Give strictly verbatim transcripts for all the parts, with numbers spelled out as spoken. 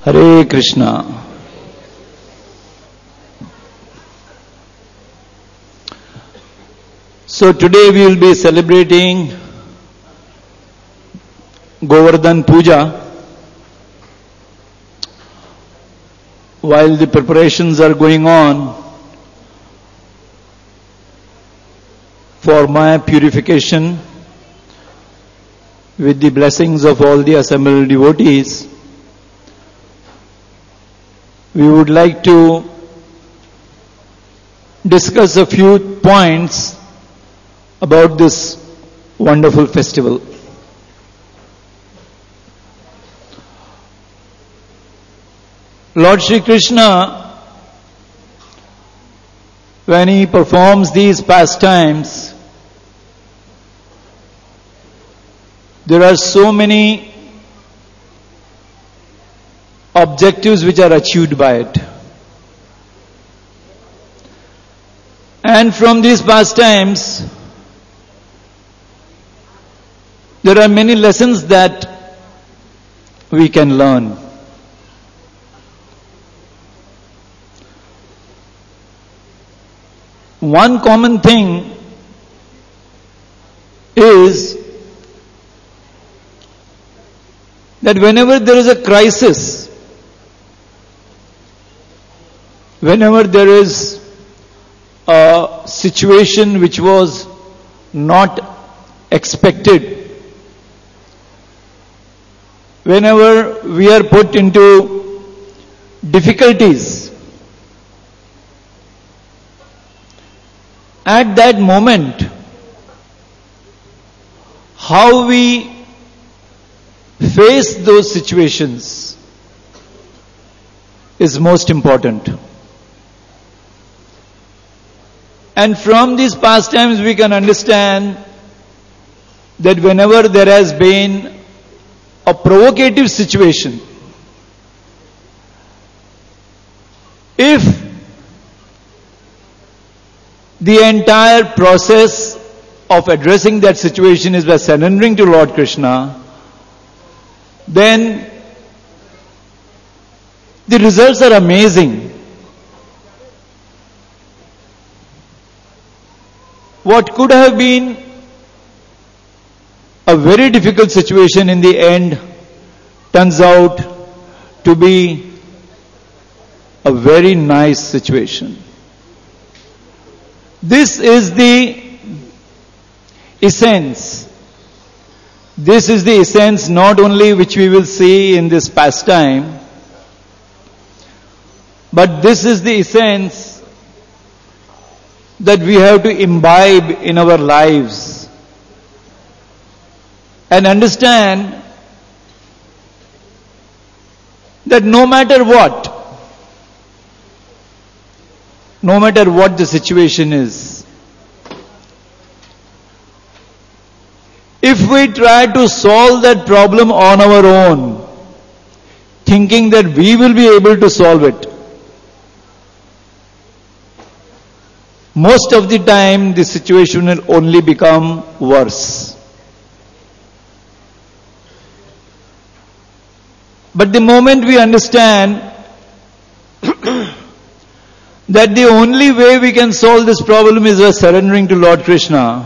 Hare Krishna. So today we will be celebrating Govardhan Puja. While the preparations are going on for my purification with the blessings of all the assembled devotees, we would like to discuss a few points about this wonderful festival. Lord Shri Krishna, when he performs these pastimes, there are so many objectives which are achieved by it. And from these pastimes, there are many lessons that we can learn. One common thing is that whenever there is a crisis, whenever there is a situation which was not expected, whenever we are put into difficulties, at that moment, how we face those situations is most important. And from these pastimes we can understand that whenever there has been a provocative situation, if the entire process of addressing that situation is by surrendering to Lord Krishna, then the results are amazing. What could have been a very difficult situation in the end turns out to be a very nice situation. This is the essence. This is the essence not only which we will see in this pastime, but this is the essence that we have to imbibe in our lives and understand that no matter what, no matter what the situation is, if we try to solve that problem on our own, thinking that we will be able to solve it, most of the time the situation will only become worse. But the moment we understand that the only way we can solve this problem is by surrendering to Lord Krishna,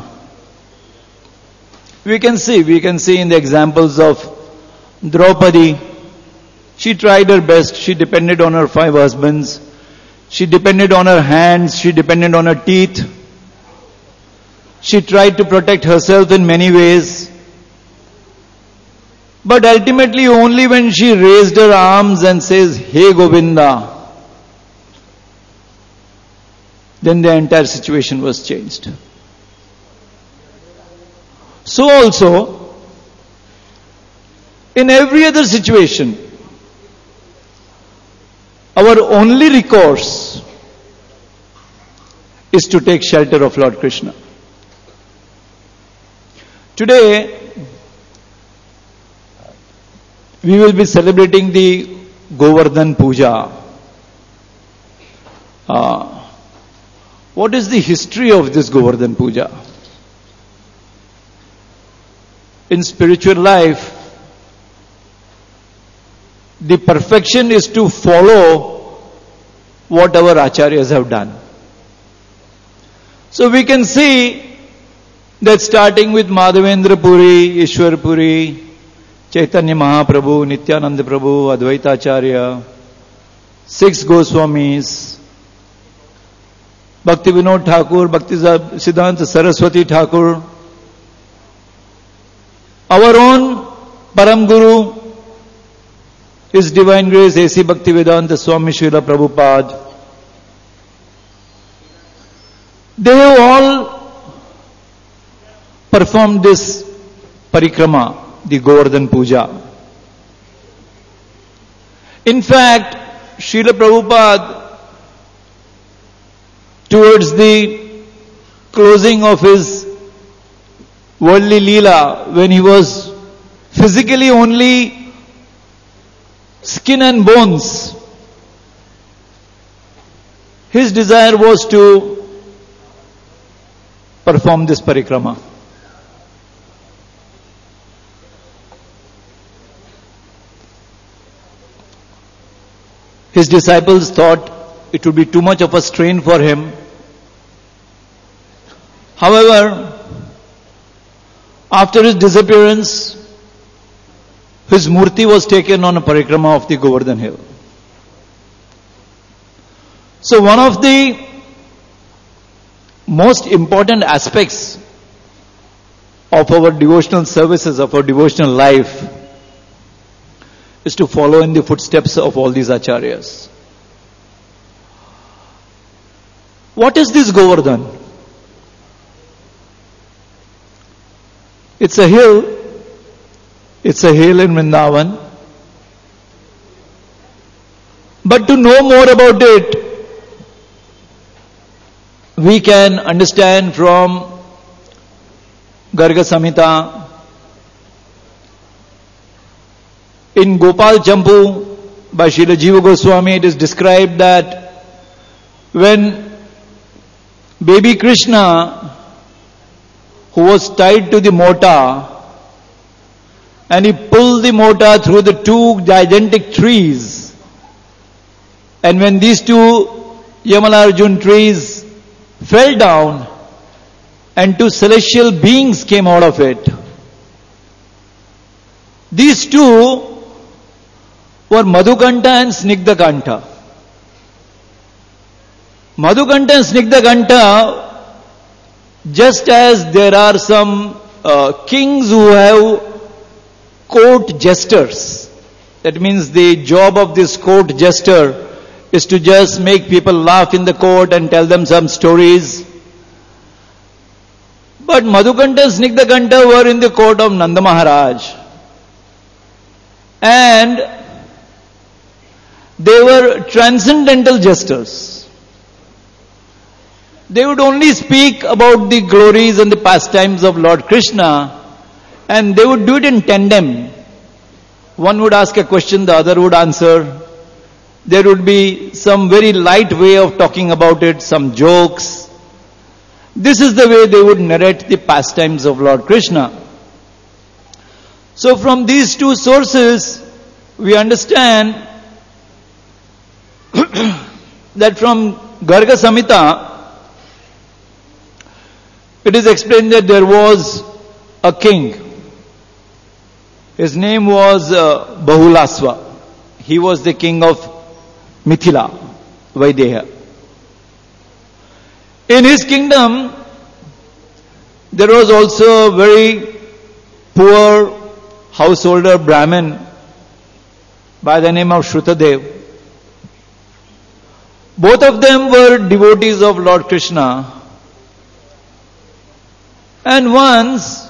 we can see, we can see in the examples of Draupadi, she tried her best, she depended on her five husbands, she depended on her hands, she depended on her teeth, she tried to protect herself in many ways, but ultimately only when she raised her arms and says, "Hey Govinda," then the entire situation was changed. So also, in every other situation, our only recourse is to take shelter of Lord Krishna. Today, we will be celebrating the Govardhan Puja. Uh, what is the history of this Govardhan Puja? In spiritual life, The perfection is to follow what our acharyas have done. So we can see that starting with Madhavendra Puri, Ishwar Puri, Chaitanya Mahaprabhu, Nityananda Prabhu, Advaita Acharya, six Goswamis, Bhakti Vinod Thakur, Bhakti Siddhanta Saraswati Thakur, our own Param Guru, His Divine Grace A C Bhaktivedanta Swami Srila Prabhupada. They have all performed this parikrama, the Govardhan Puja. In fact, Srila Prabhupada, towards the closing of his worldly leela, when he was physically only skin and bones, his desire was to perform this parikrama. His disciples thought it would be too much of a strain for him. However, after his disappearance, his murti was taken on a parikrama of the Govardhan hill. So one of the most important aspects of our devotional services, of our devotional life, is to follow in the footsteps of all these acharyas. What is this Govardhan? It's a hill. It's a hill in Vrindavan. But to know more about it, we can understand from Garga Samhita. In Gopal Champu by Srila Jiva Goswami, it is described that when baby Krishna, who was tied to the mortar, and he pulled the mortar through the two gigantic trees, and when these two Yamalarjun trees fell down, and two celestial beings came out of it. These two were Madhukanta and Snigdhakanta. Madhukanta and Snigdhakanta, just as there are some uh, kings who have court jesters. That means the job of this court jester is to just make people laugh in the court and tell them some stories. But Madhukanta and Snigdhakanta were in the court of Nanda Maharaj. And they were transcendental jesters. They would only speak about the glories and the pastimes of Lord Krishna, and they would do it in tandem. One would ask a question, the other would answer. There would be some very light way of talking about it, some jokes. This is the way they would narrate the pastimes of Lord Krishna. So from these two sources, we understand that from Garga Samhita, it is explained that there was a king. His name was uh, Bahulasva. He was the king of Mithila, Vaideha. In his kingdom, there was also a very poor householder Brahmin by the name of Shrutadev. Both of them were devotees of Lord Krishna. And once,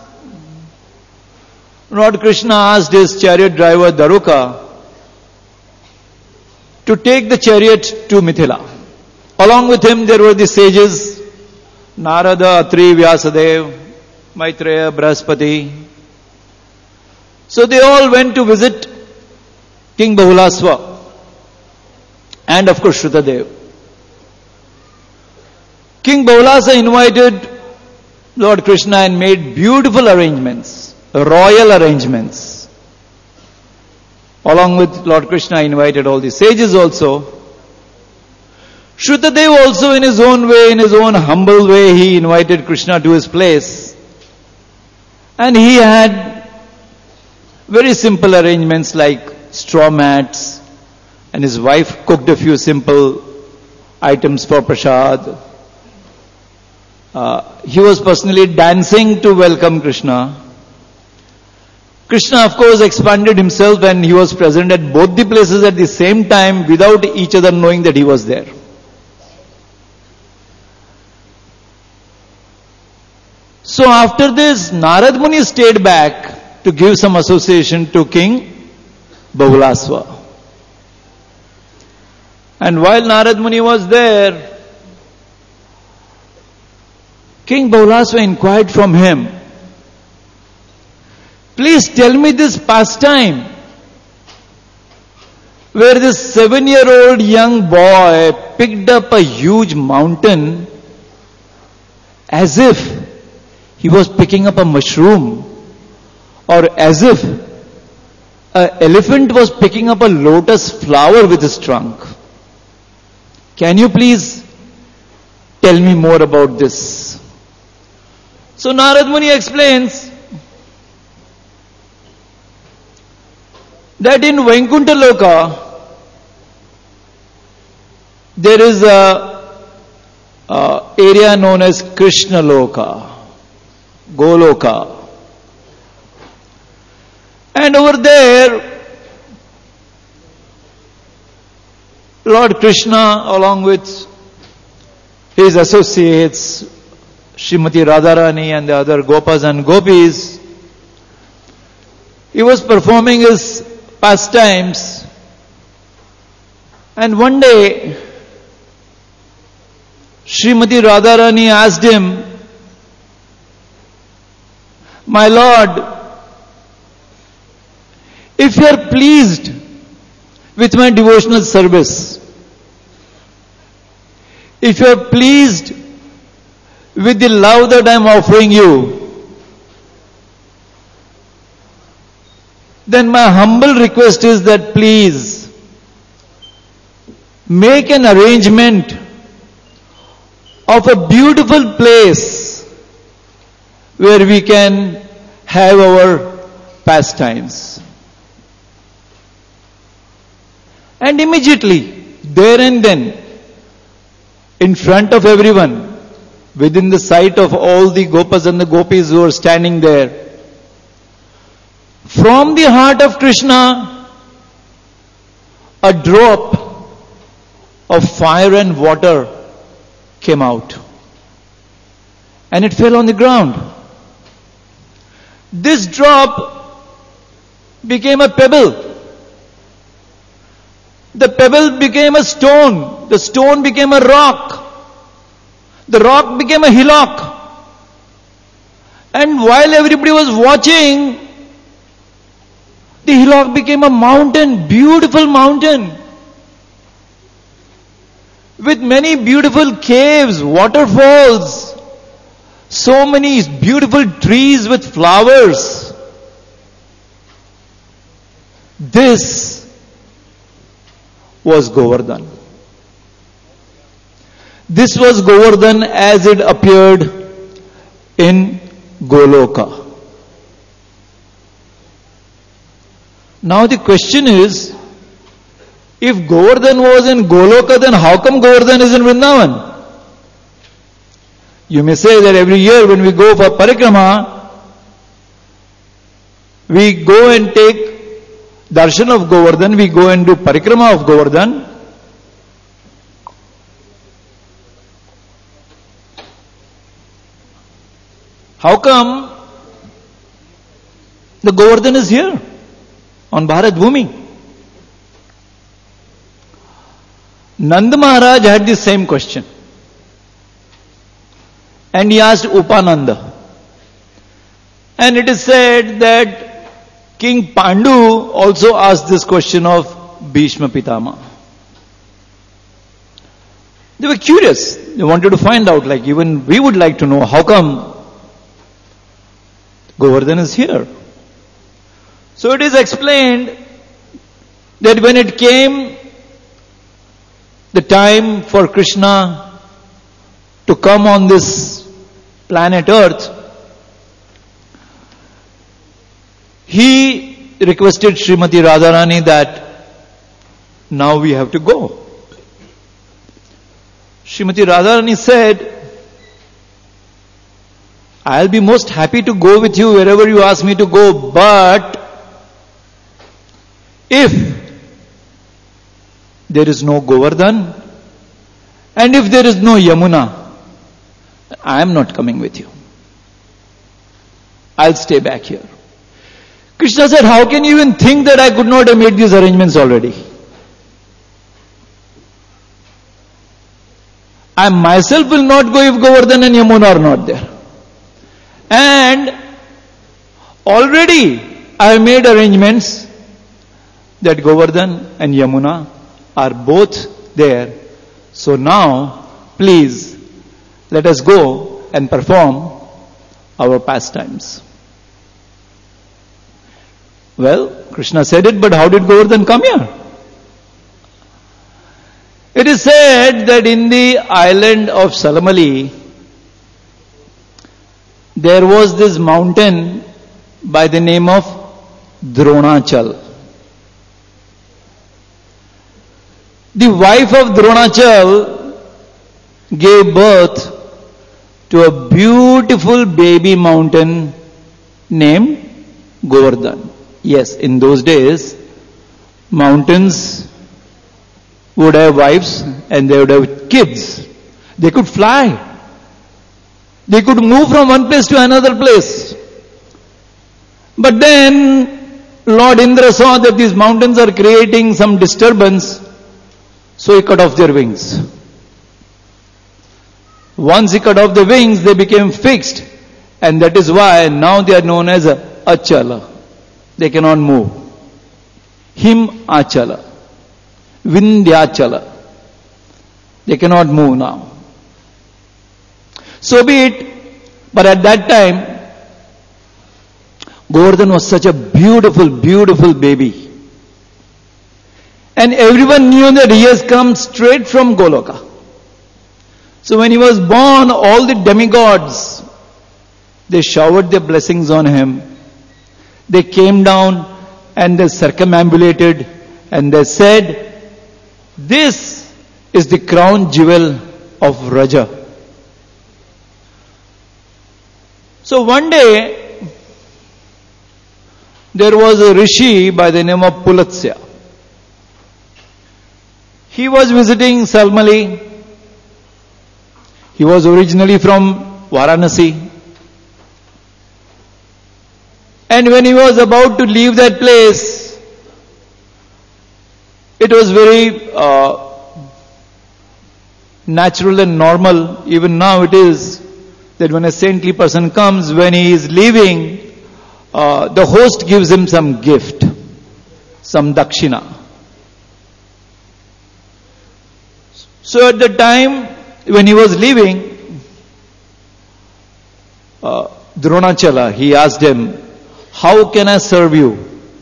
Lord Krishna asked his chariot driver Daruka to take the chariot to Mithila. Along with him there were the sages, Narada, Atri, Vyasadeva, Maitreya, Brahaspati. So they all went to visit King Bahulasva and of course Shrutadev. King Bahulasa invited Lord Krishna and made beautiful arrangements, royal arrangements. Along with Lord Krishna, invited all the sages also. Shrutadev also in his own way, in his own humble way, he invited Krishna to his place. And he had very simple arrangements like straw mats, and his wife cooked a few simple items for prasad. Uh, he was personally dancing to welcome Krishna. Krishna, of course, expanded himself and he was present at both the places at the same time without each other knowing that he was there. So after this, Narad Muni stayed back to give some association to King Bahulasva. And while Narad Muni was there, King Bahulasva inquired from him, please tell me this pastime where this seven-year-old young boy picked up a huge mountain as if he was picking up a mushroom, or as if an elephant was picking up a lotus flower with his trunk. Can you please tell me more about this? So Narad Muni explains that in Vaikuntha Loka, there is a, a area known as Krishna Loka, Goloka. And over there, Lord Krishna, along with his associates, Srimati Radharani and the other Gopas and Gopis, he was performing his pastimes. And one day, Srimati Radharani asked him, my Lord, if you are pleased with my devotional service, if you are pleased with the love that I am offering you, then my humble request is that please make an arrangement of a beautiful place where we can have our pastimes. And immediately, there and then, in front of everyone, within the sight of all the Gopas and the Gopis who are standing there, from the heart of Krishna, a drop of fire and water came out. And it fell on the ground. This drop became a pebble. The pebble became a stone. The stone became a rock. The rock became a hillock. And while everybody was watching, the hillock became a mountain, beautiful mountain, with many beautiful caves, waterfalls, so many beautiful trees with flowers. This was Govardhan. This was Govardhan as it appeared in Goloka. Now the question is, if Govardhan was in Goloka, then how come Govardhan is in Vrindavan? You may say that every year when we go for parikrama, we go and take darshan of Govardhan, we go and do parikrama of Govardhan. How come the Govardhan is here on Bharat Bhumi? Nanda Maharaj had the same question. And he asked Upananda. And it is said that King Pandu also asked this question of Bhishma Pitama. They were curious. They wanted to find out, like even we would like to know, how come Govardhan is here? So it is explained that when it came the time for Krishna to come on this planet Earth, he requested Srimati Radharani that now we have to go. Srimati Radharani said, I'll be most happy to go with you wherever you ask me to go, but if there is no Govardhan and if there is no Yamuna, I am not coming with you. I'll stay back here. Krishna said, how can you even think that I could not have made these arrangements already? I myself will not go if Govardhan and Yamuna are not there. And already I have made arrangements that Govardhan and Yamuna are both there. So now, please, let us go and perform our pastimes. Well, Krishna said it, but how did Govardhan come here? It is said that in the island of Salamali, there was this mountain by the name of Dronachal. The wife of Dronachal gave birth to a beautiful baby mountain named Govardhan. Yes, in those days, mountains would have wives and they would have kids. They could fly. They could move from one place to another place. But then Lord Indra saw that these mountains are creating some disturbance, so he cut off their wings. Once he cut off the wings, they became fixed, and that is why now they are known as Achala. They cannot move. Him Achala. Vindhyachala. They cannot move now. So be it, but at that time, Govardhan was such a beautiful, beautiful baby. And everyone knew that he has come straight from Goloka. So when he was born, all the demigods, they showered their blessings on him. They came down and they circumambulated and they said, this is the crown jewel of Raja. So one day, there was a rishi by the name of Pulatsya. He was visiting Salmali. He was originally from Varanasi. And when he was about to leave that place, it was very uh, natural and normal. Even now it is that when a saintly person comes, when he is leaving, uh, the host gives him some gift, some dakshina. So at the time when he was leaving, uh, Dronachala, he asked him, how can I serve you?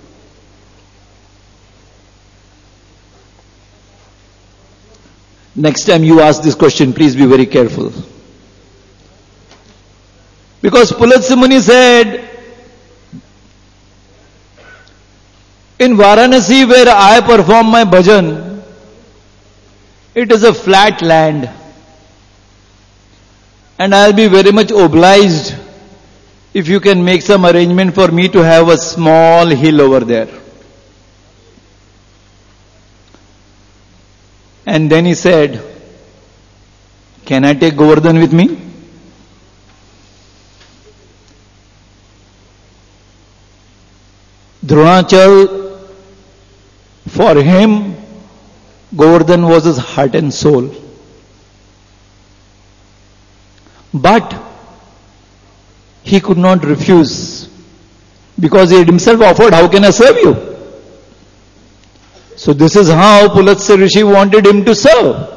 Next time you ask this question, please be very careful. Because Pulatsya Muni said, in Varanasi where I perform my bhajan, it is a flat land. And I'll be very much obliged if you can make some arrangement for me to have a small hill over there. And then he said, can I take Govardhan with me? Dronachal, for him, Govardhan was his heart and soul. But he could not refuse because he had himself offered, how can I serve you? So this is how Pulatsya Rishi wanted him to serve.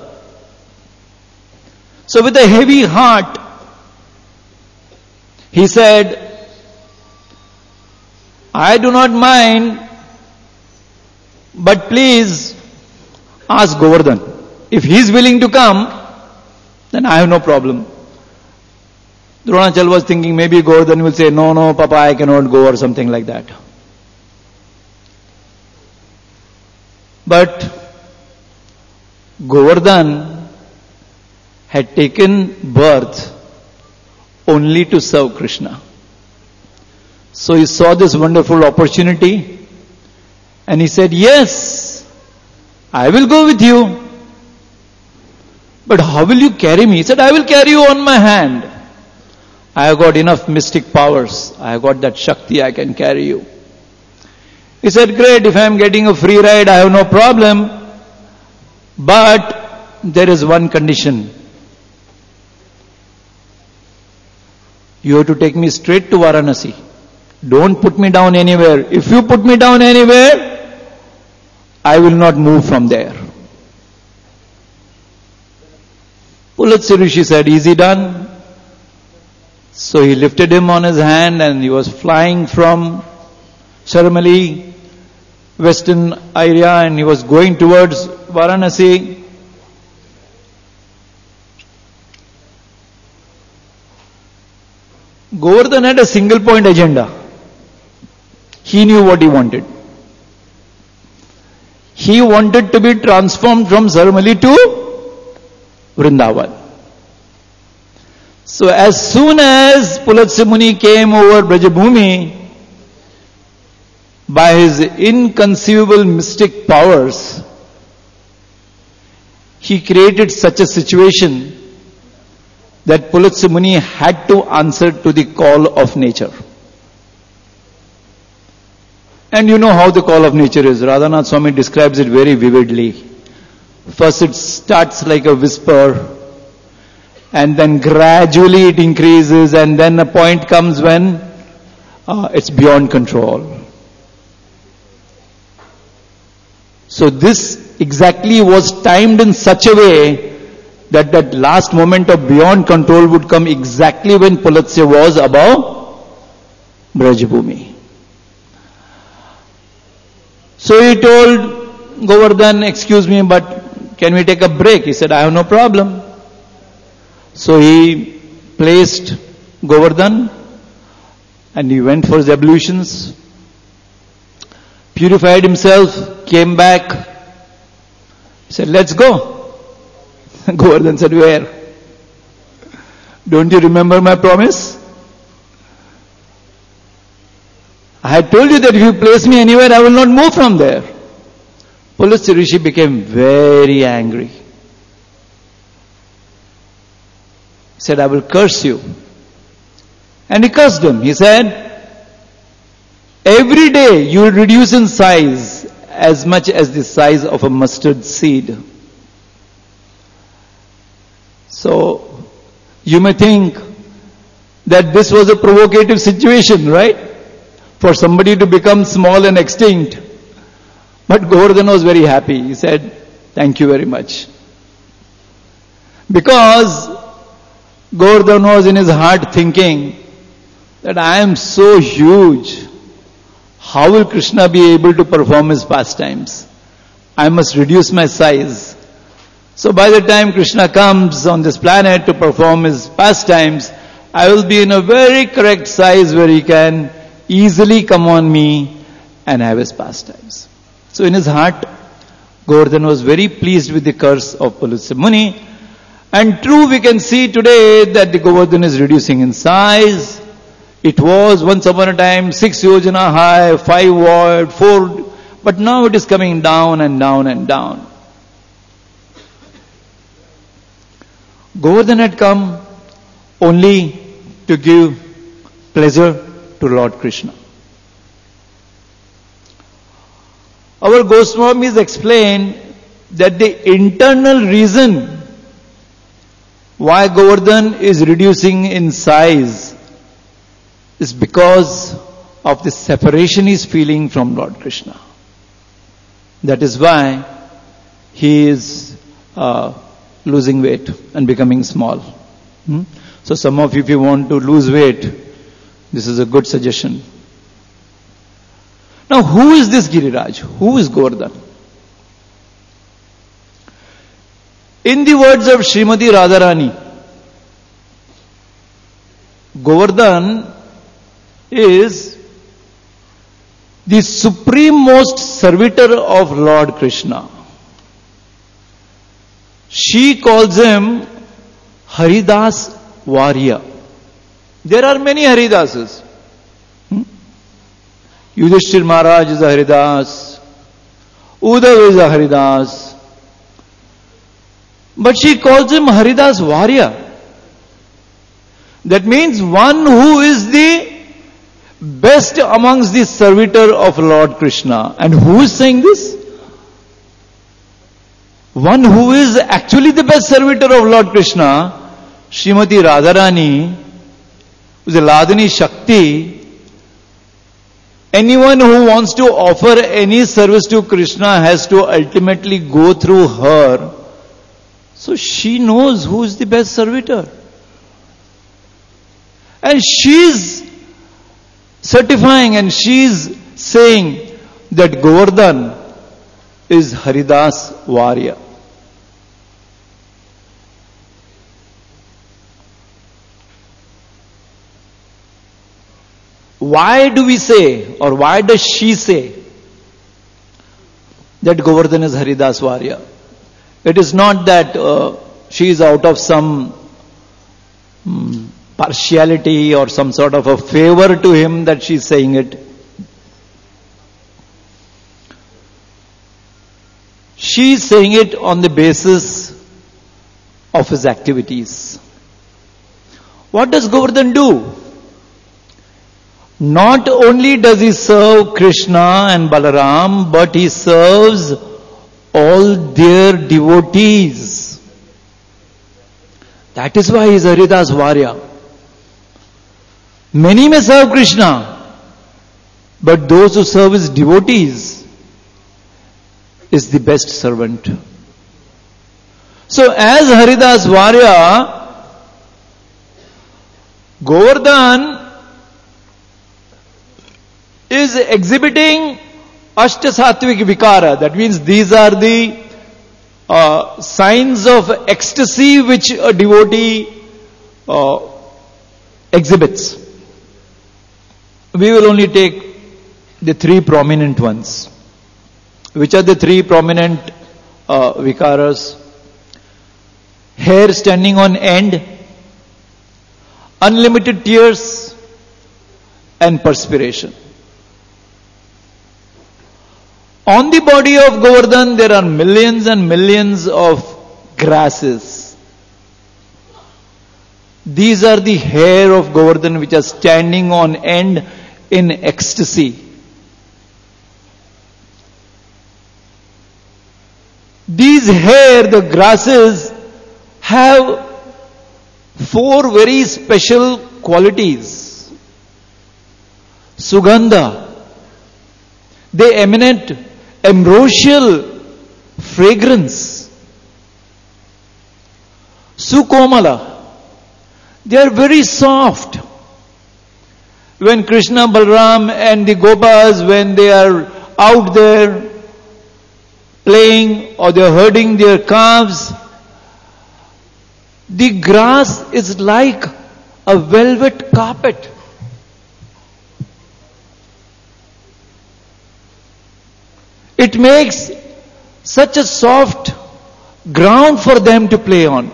So with a heavy heart, he said, I do not mind, but please ask Govardhan. If he is willing to come, then I have no problem. Dronachal was thinking maybe Govardhan will say, no, no, Papa, I cannot go, or something like that. But Govardhan had taken birth only to serve Krishna. So he saw this wonderful opportunity and he said, yes, I will go with you. But how will you carry me? He said, I will carry you on my hand. I have got enough mystic powers. I have got that Shakti, I can carry you. He said, great, if I am getting a free ride, I have no problem. But there is one condition. You have to take me straight to Varanasi. Don't put me down anywhere. If you put me down anywhere, I will not move from there. Pulatsi Rishi said, easy done. So he lifted him on his hand and he was flying from Sharmali, western area, and he was going towards Varanasi. Govardhan had a single point agenda. He knew what he wanted. He wanted to be transformed from Sharmali to Vrindavan. So as soon as Pulatsi Muni came over Brajabhumi, by his inconceivable mystic powers, he created such a situation that Pulatsi Muni had to answer to the call of nature. And you know how the call of nature is. Radhanath Swami describes it very vividly. First it starts like a whisper, and then gradually it increases, and then a point comes when uh, it's beyond control. So this exactly was timed in such a way that that last moment of beyond control would come exactly when Pulatsi was above Brajabhumi. So he told Govardhan, excuse me, but can we take a break? He said, I have no problem. So he placed Govardhan and he went for his ablutions, purified himself, came back. He said, let's go. Govardhan said, where? Don't you remember my promise? I had told you that if you place me anywhere, I will not move from there. Pulatsi Rishi became very angry. He said, I will curse you. And he cursed him. He said, every day you will reduce in size as much as the size of a mustard seed. So, you may think that this was a provocative situation, right? For somebody to become small and extinct. But Govardhan was very happy. He said, thank you very much. Because Govardhan was in his heart thinking that I am so huge. How will Krishna be able to perform his pastimes? I must reduce my size. So by the time Krishna comes on this planet to perform his pastimes, I will be in a very correct size where he can easily come on me and have his pastimes. So in his heart, Govardhan was very pleased with the curse of Pulatsi Muni. And true, we can see today that the Govardhan is reducing in size. It was once upon a time six yojana high, five wide, four, but now it is coming down and down and down. Govardhan had come only to give pleasure to Lord Krishna. Our Goswamis explain that the internal reason why Govardhan is reducing in size is because of the separation he is feeling from Lord Krishna. That is why he is uh, losing weight and becoming small. Hmm? So some of you, if you want to lose weight, this is a good suggestion. Now, who is this Giriraj? Who is Govardhan? In the words of Srimati Radharani, Govardhan is the supremost servitor of Lord Krishna. She calls him Haridas Varya. There are many Haridasas. Hmm? Yudhishthir Maharaj is a Haridas. Uddhav is a Haridas. But she calls him Haridas Varya. That means one who is the best amongst the servitor of Lord Krishna. And who is saying this? One who is actually the best servitor of Lord Krishna, Srimati Radharani, who is a Ladini Shakti. Anyone who wants to offer any service to Krishna has to ultimately go through her. So she knows who is the best servitor. And she's certifying and she's saying that Govardhan is Haridas Varya. Why do we say, or why does she say that Govardhan is Haridas Varya? It is not that uh, she is out of some um, partiality or some sort of a favor to him that she is saying it. She is saying it on the basis of his activities. What does Govardhan do? Not only does he serve Krishna and Balaram, but he serves all their devotees. That is why he is Haridas Varya. Many may serve Krishna, but those who serve his devotees is the best servant. So as Haridas Varya, Govardhan is exhibiting Ashtasattvic Vikara. That means these are the uh, signs of ecstasy which a devotee uh, exhibits. We will only take the three prominent ones. Which are the three prominent uh, Vikaras? Hair standing on end, unlimited tears, and perspiration. On the body of Govardhan, there are millions and millions of grasses. These are the hair of Govardhan which are standing on end in ecstasy. These hair, the grasses, have four very special qualities. Sugandha. They emanate ambrosial fragrance. Sukomala. They are very soft. When Krishna, Balaram and the Gopas, when they are out there playing or they are herding their calves, the grass is like a velvet carpet. It makes such a soft ground for them to play on.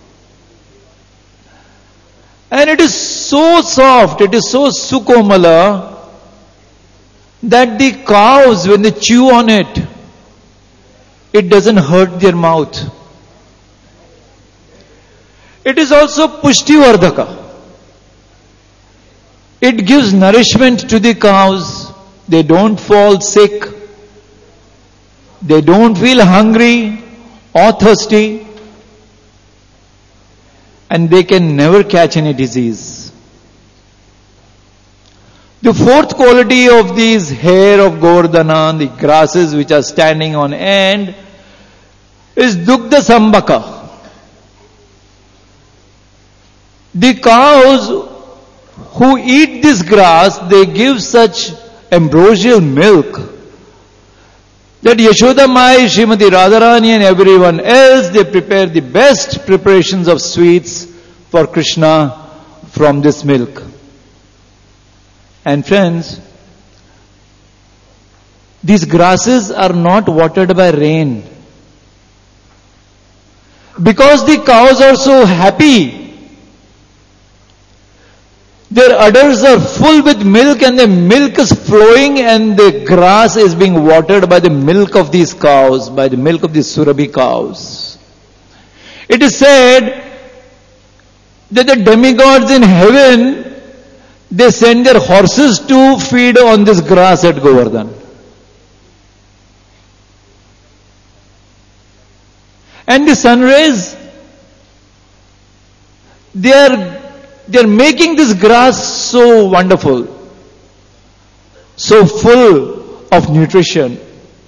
And it is so soft, it is so sukomala, that the cows, when they chew on it, it doesn't hurt their mouth. It is also pushtivardhaka. It gives nourishment to the cows. They don't fall sick. They don't feel hungry or thirsty. And they can never catch any disease. The fourth quality of these hair of Govardhana, the grasses which are standing on end, is Dugdha Sambhaka. The cows who eat this grass, they give such ambrosial milk that Yashoda Mai, Srimati Radharani and everyone else, they prepare the best preparations of sweets for Krishna from this milk. And friends, these grasses are not watered by rain. Because the cows are so happy, their udders are full with milk and the milk is flowing and the grass is being watered by the milk of these cows, by the milk of these Surabhi cows. It is said that the demigods in heaven, they send their horses to feed on this grass at Govardhan. And the sun rays, they are They are making this grass so wonderful, so full of nutrition.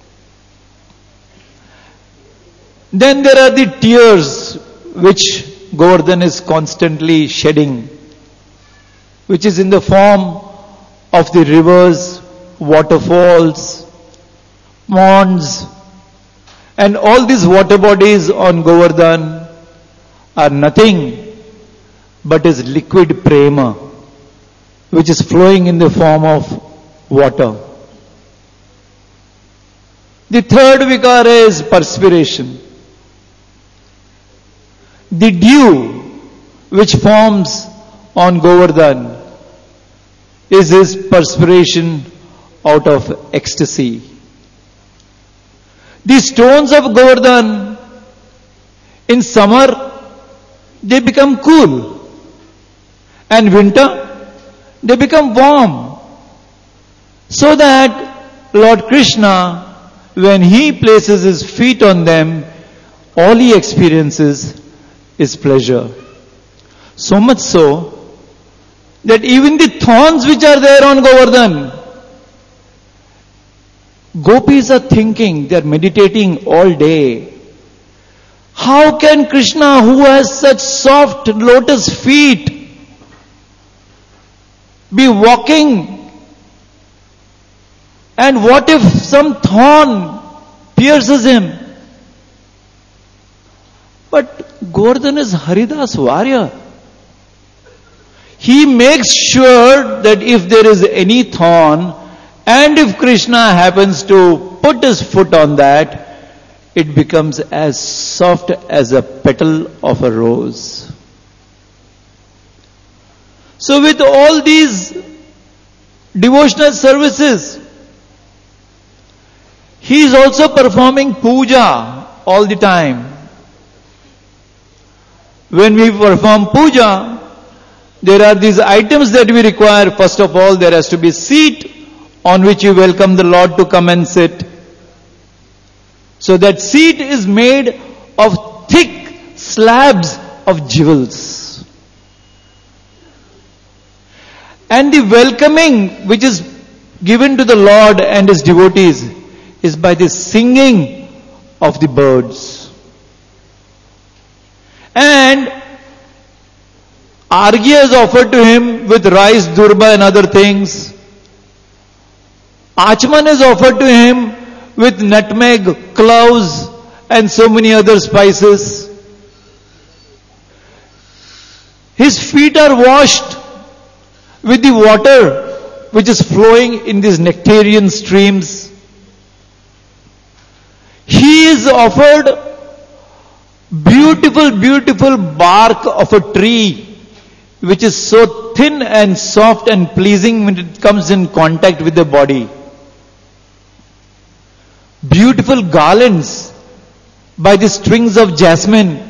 Then there are the tears which Govardhan is constantly shedding, which is in the form of the rivers, waterfalls, ponds, and all these water bodies on Govardhan are nothing but is liquid prema, which is flowing in the form of water. The third vikara is perspiration. The dew which forms on Govardhan is his perspiration out of ecstasy. The stones of Govardhan in summer, they become cool. And winter, they become warm. So that Lord Krishna, when he places his feet on them, all he experiences is pleasure. So much so, that even the thorns which are there on Govardhan, gopis are thinking, they are meditating all day. How can Krishna, who has such soft lotus feet, be walking? And what if some thorn pierces him? But Govardhan is Haridas warrior. He makes sure that if there is any thorn, and if Krishna happens to put his foot on that, it becomes as soft as a petal of a rose. So with all these devotional services, he is also performing puja all the time. When we perform puja, there are these items that we require. First of all, there has to be a seat on which you welcome the Lord to come and sit. So that seat is made of thick slabs of jewels. And the welcoming which is given to the Lord and his devotees is by the singing of the birds. And arghya is offered to him with rice, durba and other things. Achman is offered to him with nutmeg, cloves and so many other spices. His feet are washed with the water which is flowing in these nectarian streams. He is offered beautiful, beautiful bark of a tree which is so thin and soft and pleasing when it comes in contact with the body. Beautiful garlands by the strings of jasmine.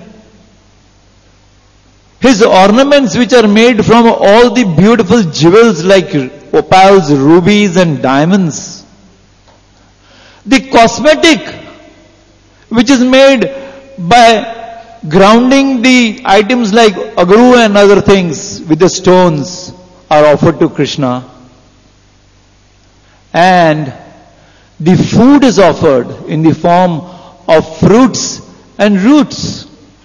His ornaments which are made from all the beautiful jewels like opals, rubies and diamonds. The cosmetic which is made by grounding the items like agru and other things with the stones are offered to Krishna. And the food is offered in the form of fruits and roots.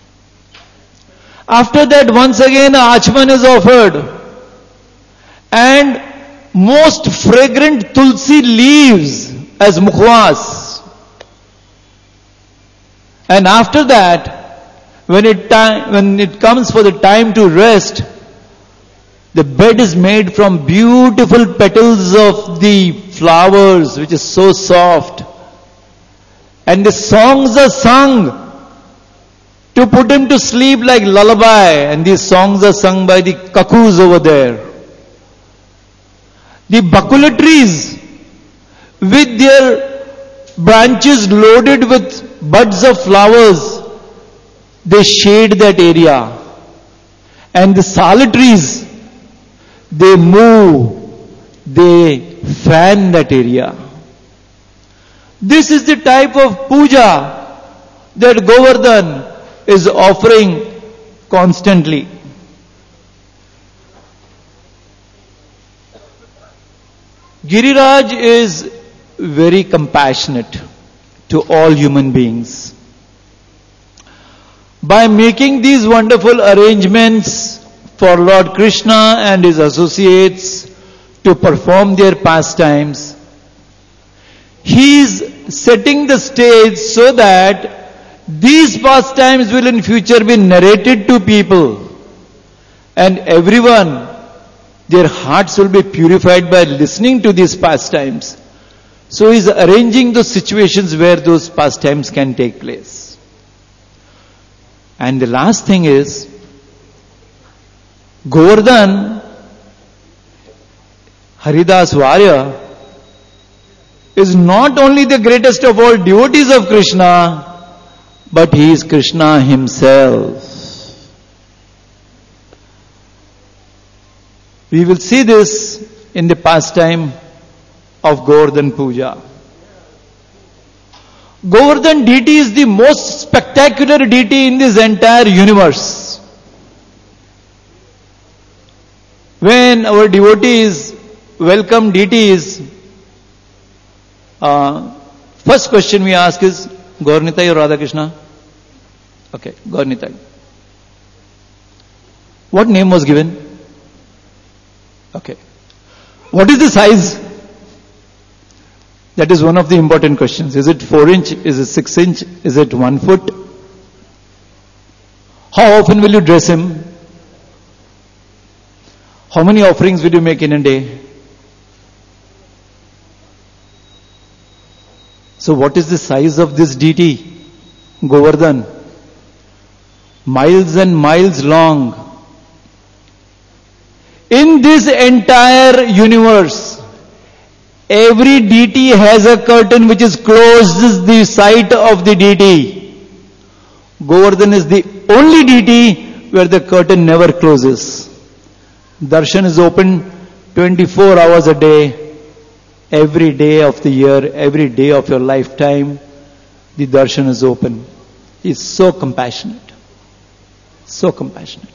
After that, once again, achman is offered. And most fragrant tulsi leaves as mukhwas. And after that, when it time, when it comes for the time to rest, the bed is made from beautiful petals of the flowers, which is so soft. And the songs are sung to put him to sleep like lullaby. And these songs are sung by the cuckoos over there. The bakula trees, with their branches loaded with buds of flowers, they shade that area. And the sala trees, they move, they fan that area. This is the type of puja that Govardhan is offering constantly. Giriraj is very compassionate to all human beings. By making these wonderful arrangements for Lord Krishna and his associates to perform their pastimes, he is setting the stage so that these pastimes will in future be narrated to people, and everyone, their hearts will be purified by listening to these pastimes. So he is arranging those situations where those pastimes can take place. And the last thing is, Govardhan, Haridas Varya, is not only the greatest of all devotees of Krishna, but he is Krishna himself. We will see this in the pastime of Govardhan Puja. Govardhan deity is the most spectacular deity in this entire universe. When our devotees welcome deities, uh, first question we ask is, Gaurnitai or Radha Krishna? Okay, Gaurnitai. What name was given? Okay. What is the size? That is one of the important questions. Is it four inch? Is it six inch? Is it one foot? How often will you dress him? How many offerings will you make in a day? So what is the size of this deity, Govardhan? Miles and miles long. In this entire universe, every deity has a curtain which is closed the sight of the deity. Govardhan is the only deity where the curtain never closes. Darshan is open twenty-four hours a day, every day of the year, every day of your lifetime, the darshan is open. He is so compassionate. So compassionate.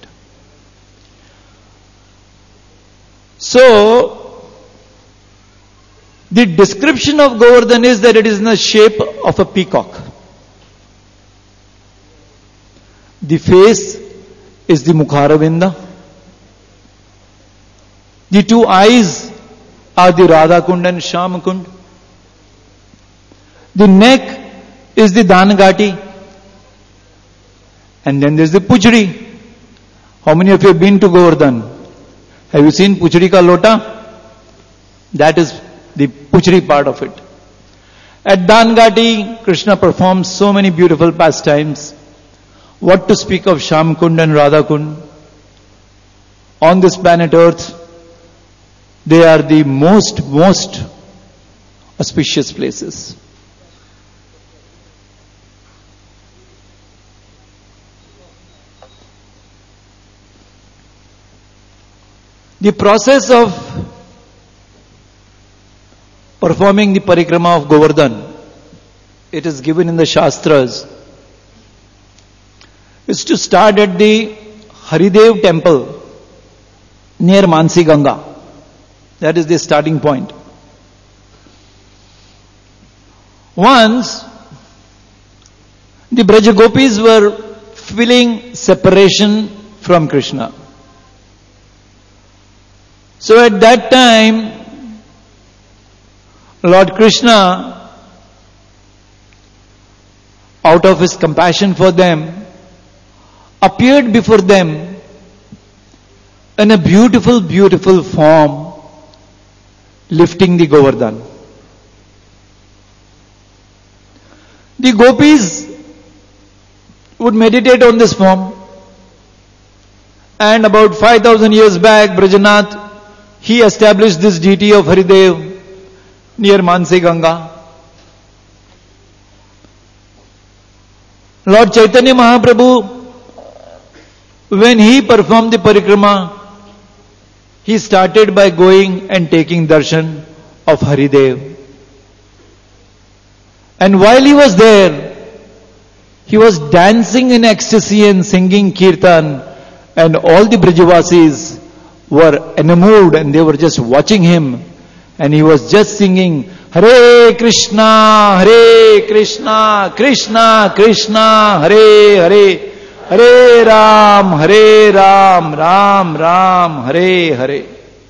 So, the description of Govardhan is that it is in the shape of a peacock. The face is the Mukharavinda. The two eyes are the Radha Kund and Shyam Kund. The neck is the Dhanagati. And then there is the Puchdi. How many of you have been to Govardhan? Have you seen Puchdi ka lota? That is the Puchdi part of it. At Dhanagati, Krishna performs so many beautiful pastimes. What to speak of Shyam Kund and Radha Kund? On this planet Earth, they are the most, most auspicious places. The process of performing the parikrama of Govardhan, it is given in the Shastras, is to start at the Haridev temple near Mansi Ganga. That is the starting point. Once, the Braja Gopis were feeling separation from Krishna. So at that time, Lord Krishna out of his compassion for them, appeared before them in a beautiful, beautiful form, lifting the Govardhan. The gopis would meditate on this form, and about five thousand years back, Brajanath, he established this deity of Haridev near Mansi Ganga. Lord Chaitanya Mahaprabhu, when he performed the parikrama, he started by going and taking darshan of Haridev. And while he was there, he was dancing in ecstasy and singing kirtan, and all the Brajavasis were enamored and they were just watching him, and he was just singing Hare Krishna, Hare Krishna, Krishna Krishna, Hare Hare, Hare Ram, Hare Ram, Ram Ram, Hare Hare.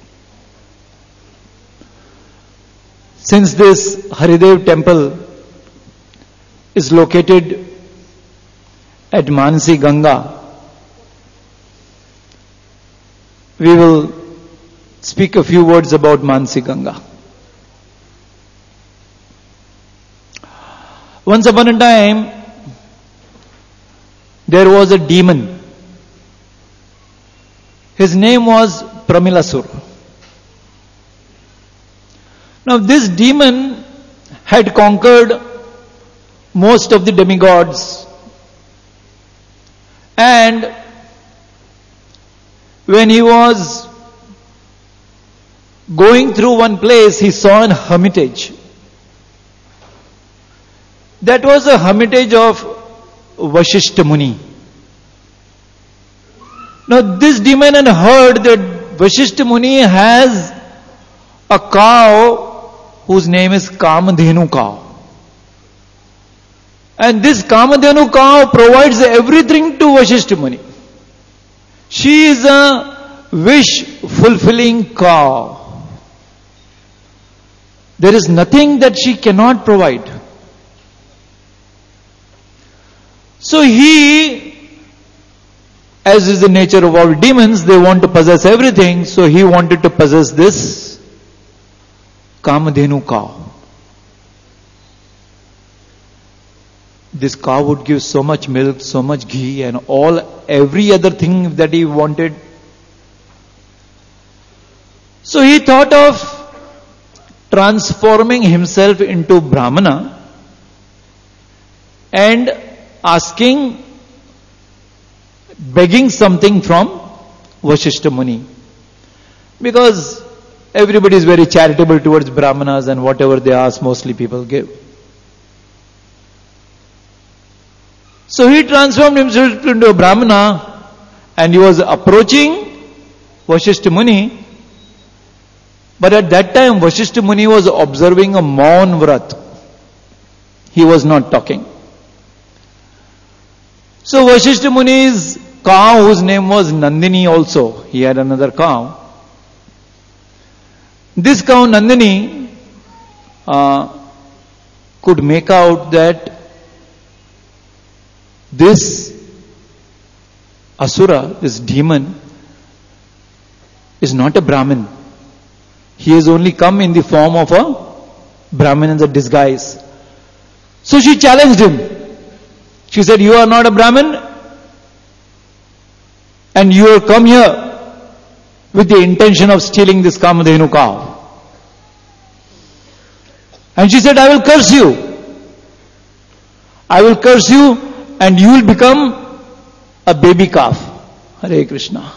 Since this Haridev temple is located at Mansi Ganga, we will speak a few words about Mansi Ganga. Once upon a time, there was a demon. His name was Pramilasur. Now this demon had conquered most of the demigods, and when he was going through one place, he saw an hermitage. That was a hermitage of Vashishta Muni. Now this demon had heard that Vashishta Muni has a cow whose name is Kamadhenu cow. And this Kamadhenu cow provides everything to Vashishta Muni. She is a wish-fulfilling cow. There is nothing that she cannot provide. So he, as is the nature of all demons, they want to possess everything. So he wanted to possess this Kamadhenu cow. This cow would give so much milk, so much ghee, and all, every other thing that he wanted. So he thought of transforming himself into Brahmana and asking, begging something from Vashishta Muni. Because everybody is very charitable towards Brahmanas, and whatever they ask, mostly people give. So he transformed himself into a Brahmana, and he was approaching Vashishta Muni. But at that time, Vashishta Muni was observing a Maun Vrat. He was not talking. So Vashishta Muni's cow, whose name was Nandini also, he had another cow. This cow Nandini uh, could make out that this Asura, this demon, is not a Brahmin. He has only come in the form of a Brahmin in a disguise. So she challenged him. She said, "You are not a Brahmin, and you have come here with the intention of stealing this Kamadhenu cow." And she said, "I will curse you. I will curse you, and you will become a baby calf." Hare Krishna.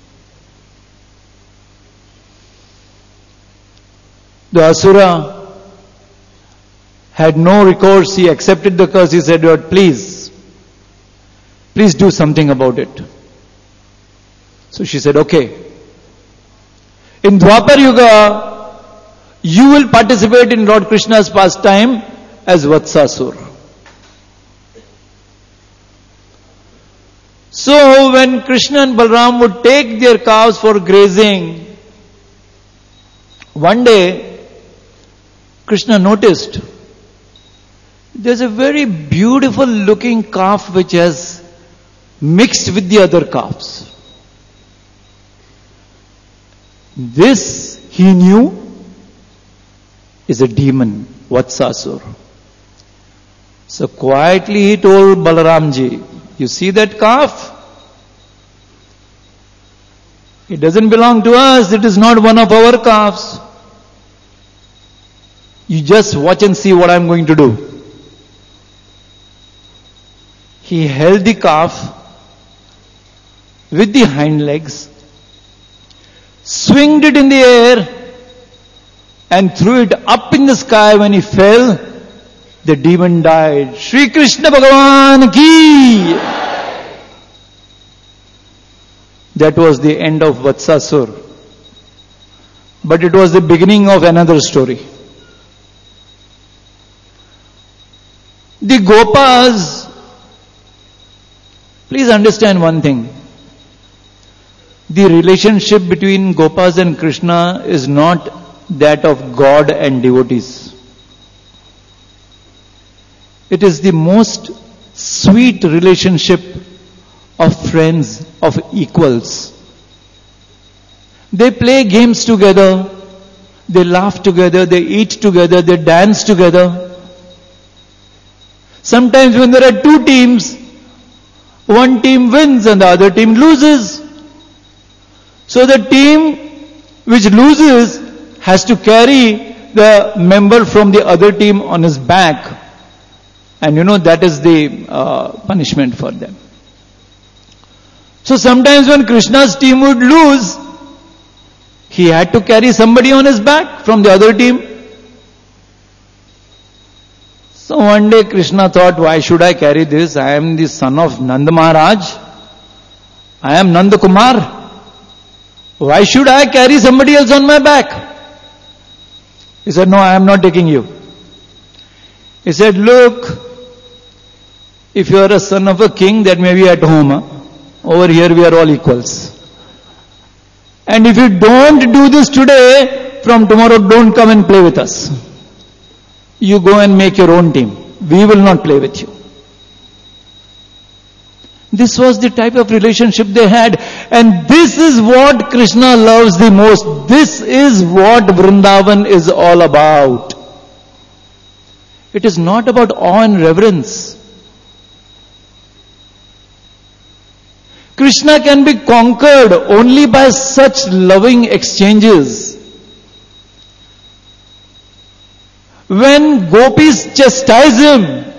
The Asura had no recourse. He accepted the curse. He said, "Lord, please, please do something about it." So she said, "Okay. In Dwapar Yuga, you will participate in Lord Krishna's pastime as Vatsasur." So when Krishna and Balram would take their cows for grazing, one day Krishna noticed There's a very beautiful looking calf which has mixed with the other calves. This, he knew, is a demon, Vatsasur. So quietly he told Balaramji, you see that calf? It doesn't belong to us, it is not one of our calves. You just watch and see what I'm going to do. He held the calf with the hind legs, swinged it in the air, and threw it up in the sky. When he fell, the demon died. Shri Krishna Bhagavan ki! That was the end of Vatsasur. But it was the beginning of another story. The Gopas, please understand one thing. The relationship between Gopas and Krishna is not that of God and devotees. It is the most sweet relationship of friends, of equals. They play games together, they laugh together, they eat together, they dance together. Sometimes when there are two teams, one team wins and the other team loses. So the team which loses has to carry the member from the other team on his back. And you know that is the uh, punishment for them. So sometimes when Krishna's team would lose, he had to carry somebody on his back from the other team. So one day Krishna thought, why should I carry this? I am the son of Nanda Maharaj. I am Nanda Kumar. Why should I carry somebody else on my back? He said, no, I am not taking you. He said, look, if you are a son of a king, that may be at home. Huh? Over here we are all equals. And if you don't do this today, from tomorrow don't come and play with us. You go and make your own team. We will not play with you. This was the type of relationship they had. And this is what Krishna loves the most. This is what Vrindavan is all about. It is not about awe and reverence. Krishna can be conquered only by such loving exchanges. When gopis chastise him,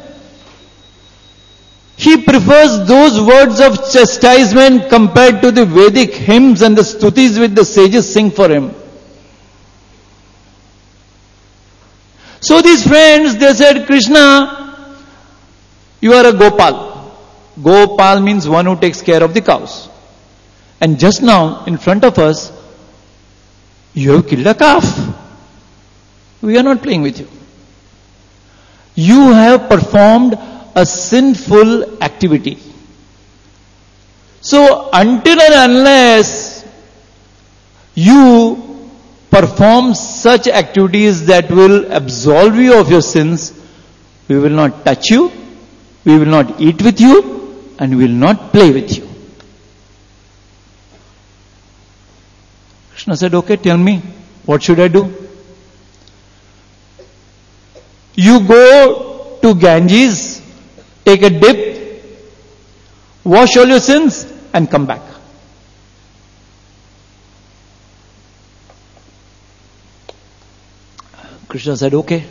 he prefers those words of chastisement compared to the Vedic hymns and the stutis which the sages sing for him. So these friends, they said, Krishna, you are a Gopal. Gopal means one who takes care of the cows. And just now, in front of us, you have killed a calf. We are not playing with you. You have performed a sinful activity. So until and unless you perform such activities that will absolve you of your sins, we will not touch you, we will not eat with you, and we will not play with you. Krishna said, okay, tell me, what should I do? You go to Ganges, take a dip, wash all your sins, and come back. Krishna said, okay.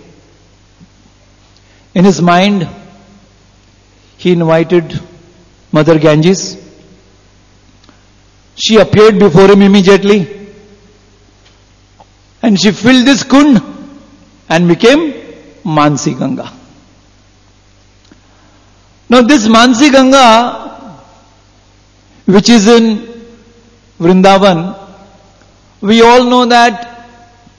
In his mind, he invited Mother Ganges. She appeared before him immediately, and she filled this kund and became Mansi Ganga. Now this Mansi Ganga, which is in Vrindavan, we all know that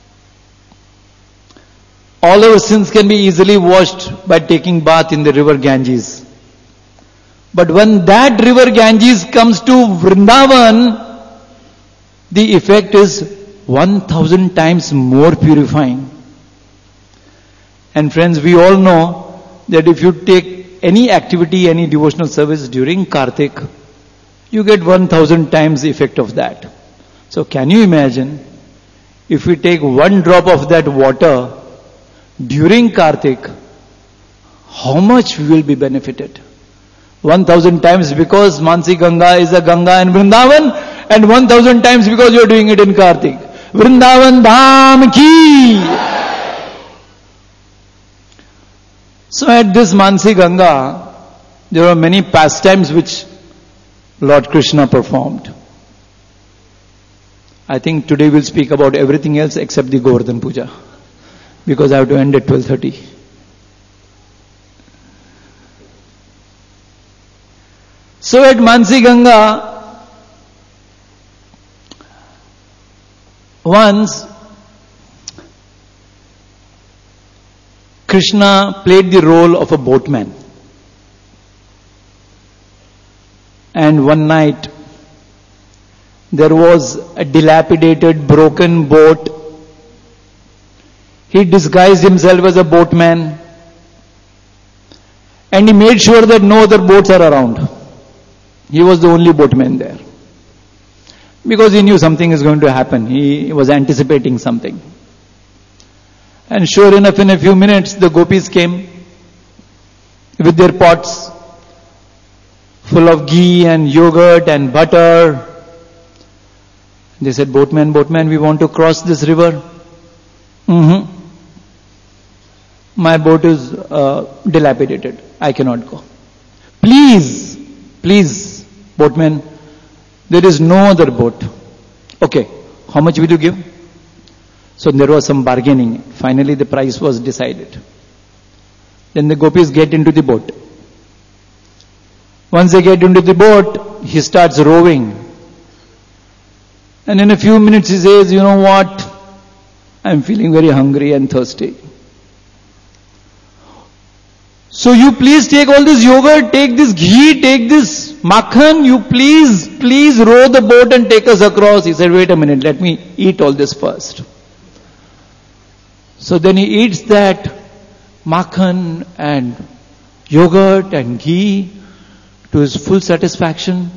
all our sins can be easily washed by taking bath in the river Ganges. But when that river Ganges comes to Vrindavan, the effect is one thousand times more purifying. And friends, we all know that if you take any activity, any devotional service during Kartik, you get one thousand times the effect of that. So can you imagine, if we take one drop of that water during Kartik, how much we will be benefited? one thousand times because Mansi Ganga is a Ganga in Vrindavan, and one thousand times because you are doing it in Kartik. Vrindavan Dham Ki! So at this Mansi Ganga, there are many pastimes which Lord Krishna performed. I think today we'll speak about everything else except the Govardhan Puja, because I have to end at twelve thirty. So at Mansi Ganga, once Krishna played the role of a boatman. And one night, there was a dilapidated, broken boat. He disguised himself as a boatman, and he made sure that no other boats are around. He was the only boatman there, because he knew something is going to happen. He was anticipating something. And sure enough, in a few minutes, the gopis came with their pots full of ghee and yogurt and butter. They said, boatman, boatman, we want to cross this river. Mm-hmm. My boat is uh, dilapidated. I cannot go. Please, please, boatman, there is no other boat. Okay, how much will you give? So there was some bargaining. Finally the price was decided. Then the gopis get into the boat. Once they get into the boat, he starts rowing. And in a few minutes he says, you know what? I'm feeling very hungry and thirsty. So you please take all this yogurt, take this ghee, take this makhan, you please, please row the boat and take us across. He said, wait a minute, let me eat all this first. So then he eats that makhan and yogurt and ghee to his full satisfaction.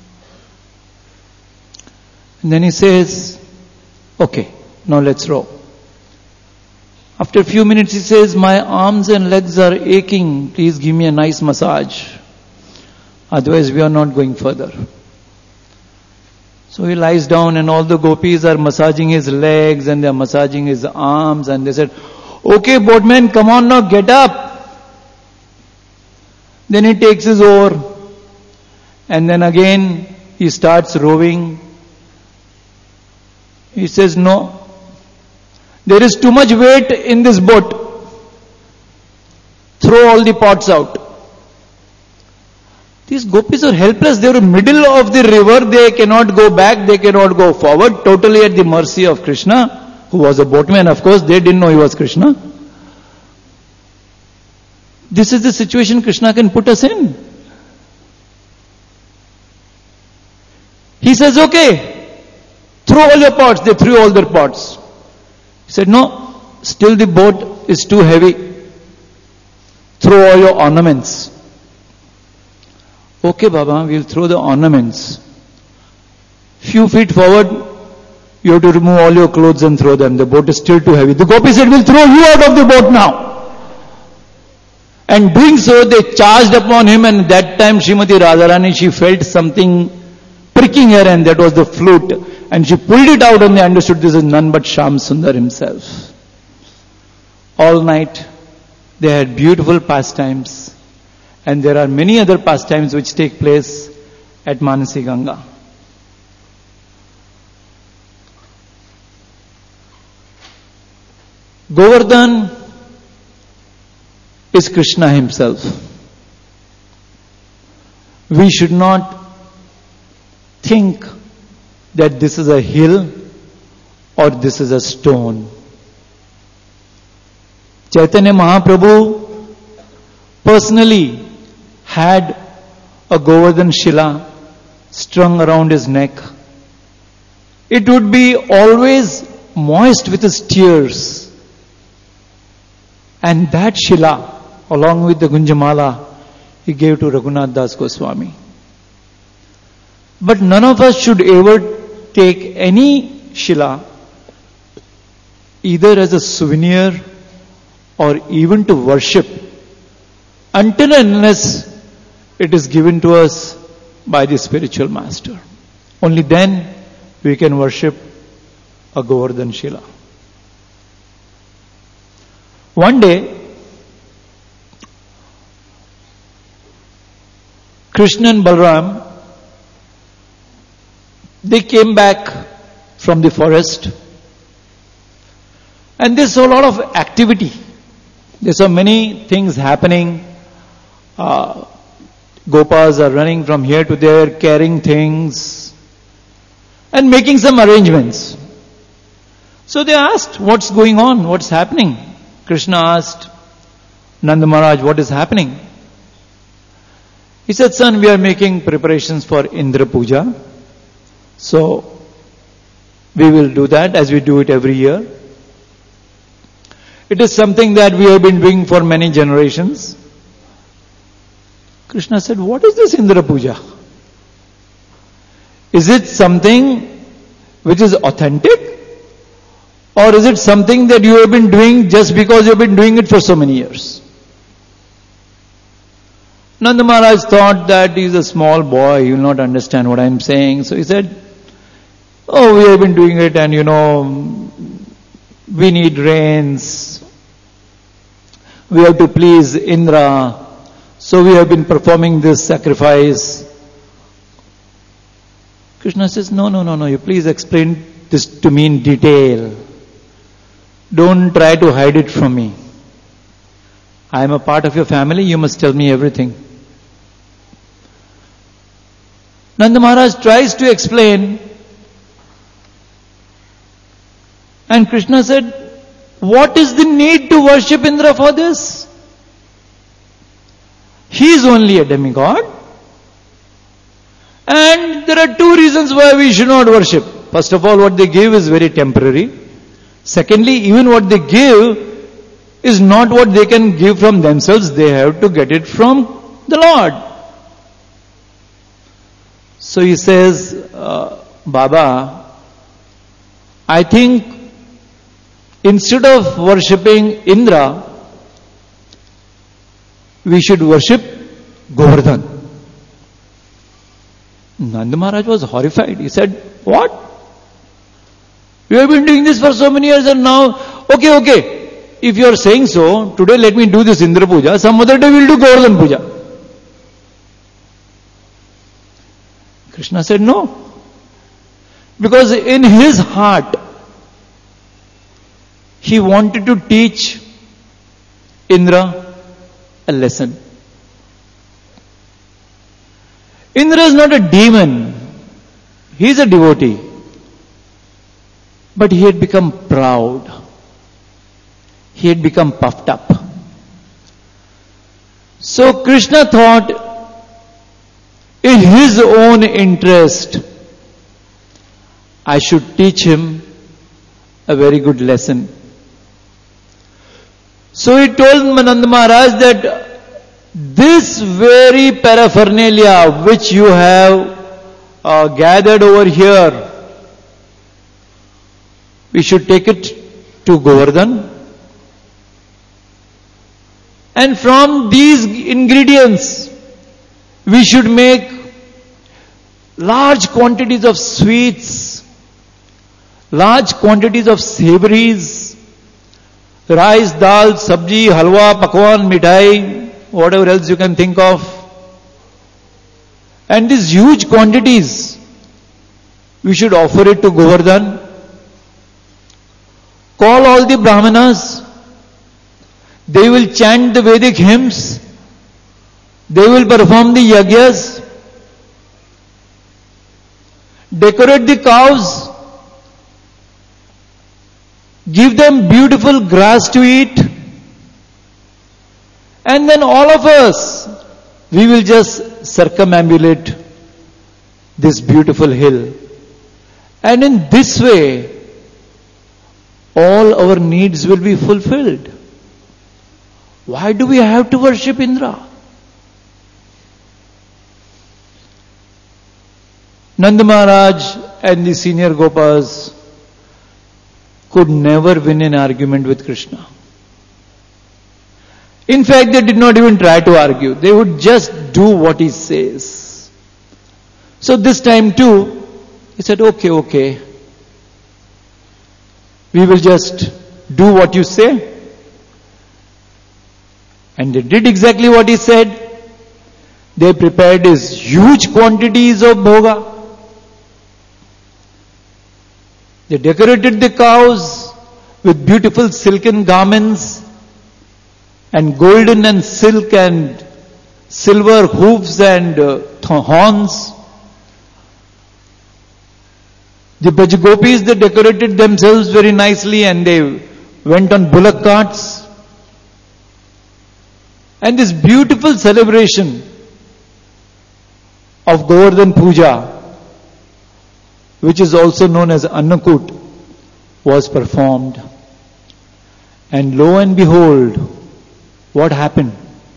And then he says, okay, now let's row. After a few minutes he says, my arms and legs are aching, please give me a nice massage. Otherwise we are not going further. So he lies down and all the gopis are massaging his legs and they are massaging his arms, and they said, okay boatman, come on now, get up. Then he takes his oar and then again he starts rowing. He says, no, there is too much weight in this boat. Throw all the pots out. These gopis are helpless. They are in the middle of the river. They cannot go back. They cannot go forward. Totally at the mercy of Krishna, who was a boatman, of course. They didn't know he was Krishna. This is the situation Krishna can put us in. He says, okay, throw all your pots. They threw all their pots. He said, no, still the boat is too heavy. Throw all your ornaments. Okay, Baba, we'll throw the ornaments. Few feet forward, you have to remove all your clothes and throw them. The boat is still too heavy. The gopi said, we'll throw you out of the boat now. And doing so, they charged upon him, and that time Srimati Radharani, she felt something pricking her, and that was the flute. And she pulled it out, and they understood this is none but Shyam Sundar himself. All night, they had beautiful pastimes. And there are many other pastimes which take place at Manasi Ganga. Govardhan is Krishna himself. We should not think that this is a hill or this is a stone. Chaitanya Mahaprabhu personally had a Govardhan Shila strung around his neck. It would be always moist with his tears. And that Shila along with the Gunjamala, he gave to Raghunath Das Goswami. But none of us should ever take any Shila either as a souvenir or even to worship until and unless it is given to us by the spiritual master. Only then we can worship a Govardhan Shila. One day, Krishna and Balram, they came back from the forest and they saw a lot of activity. They saw many things happening. Uh, Gopas are running from here to there, carrying things and making some arrangements. So they asked, what's going on? What's happening? Krishna asked Nanda Maharaj, what is happening? He said, son, we are making preparations for Indra Puja. So we will do that as we do it every year. It is something that we have been doing for many generations. Krishna said, what is this Indra Puja? Is it something which is authentic? Or is it something that you have been doing just because you have been doing it for so many years? Nanda Maharaj thought that he is a small boy, he will not understand what I am saying. So he said, oh, we have been doing it and you know, we need rains. We have to please Indra. So we have been performing this sacrifice. Krishna says, no, no, no, no, you please explain this to me in detail. Don't try to hide it from me. I am a part of your family, you must tell me everything. Nanda Maharaj tries to explain, and Krishna said, what is the need to worship Indra for this? He is only a demigod. And there are two reasons why we should not worship. First of all, what they give is very temporary. Secondly, even what they give is not what they can give from themselves. They have to get it from the Lord. So he says, uh, Baba, I think instead of worshipping Indra, we should worship Govardhan. Nanda Maharaj was horrified. He said, what? You have been doing this for so many years and now, okay, okay. If you are saying so, today let me do this Indra Puja, some other day we will do Govardhan Puja. Krishna said no. Because in his heart, he wanted to teach Indra a lesson. Indra is not a demon. He is a devotee. But he had become proud. He had become puffed up. So Krishna thought, in his own interest, I should teach him a very good lesson. So he told Nanda Maharaj that this very paraphernalia which you have uh, gathered over here, we should take it to Govardhan. And from these ingredients, we should make large quantities of sweets, large quantities of savories, rice, dal, sabji, halwa, pakwan, mithai, whatever else you can think of. And these huge quantities, we should offer it to Govardhan. Call all the Brahmanas. They will chant the Vedic hymns. They will perform the yagyas. Decorate the cows. Give them beautiful grass to eat. And then all of us, we will just circumambulate this beautiful hill. And in this way, all our needs will be fulfilled. Why do we have to worship Indra? Nanda Maharaj and the senior Gopas could never win an argument with Krishna. In fact, they did not even try to argue. They would just do what he says. So this time too, he said, okay, okay. We will just do what you say. And they did exactly what he said. They prepared his huge quantities of bhoga. They decorated the cows with beautiful silken garments and golden and silk and silver hooves and uh, horns. The Brajagopis, they decorated themselves very nicely and they went on bullock carts. And this beautiful celebration of Govardhan Puja, which is also known as Annakut, was performed. And lo and behold, what happened?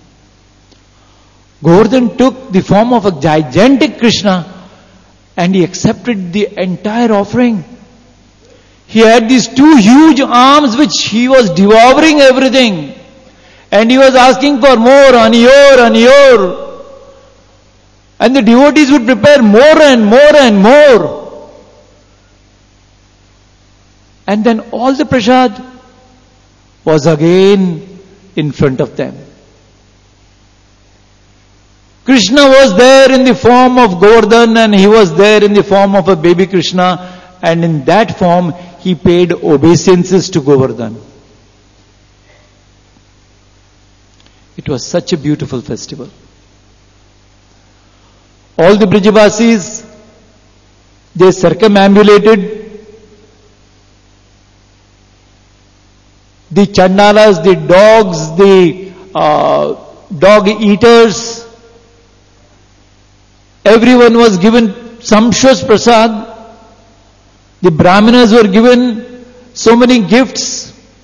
Govardhan took the form of a gigantic Krishna and he accepted the entire offering. He had these two huge arms which he was devouring everything. And he was asking for more, aniyor, aniyor. And the devotees would prepare more and more and more. And then all the prasad was again in front of them. Krishna was there in the form of Govardhan and he was there in the form of a baby Krishna, and in that form he paid obeisances to Govardhan. It was such a beautiful festival. All the Brajavasis, they circumambulated. The Chandalas, the dogs, the uh, dog eaters, everyone was given sumptuous prasad. The Brahmanas were given so many gifts.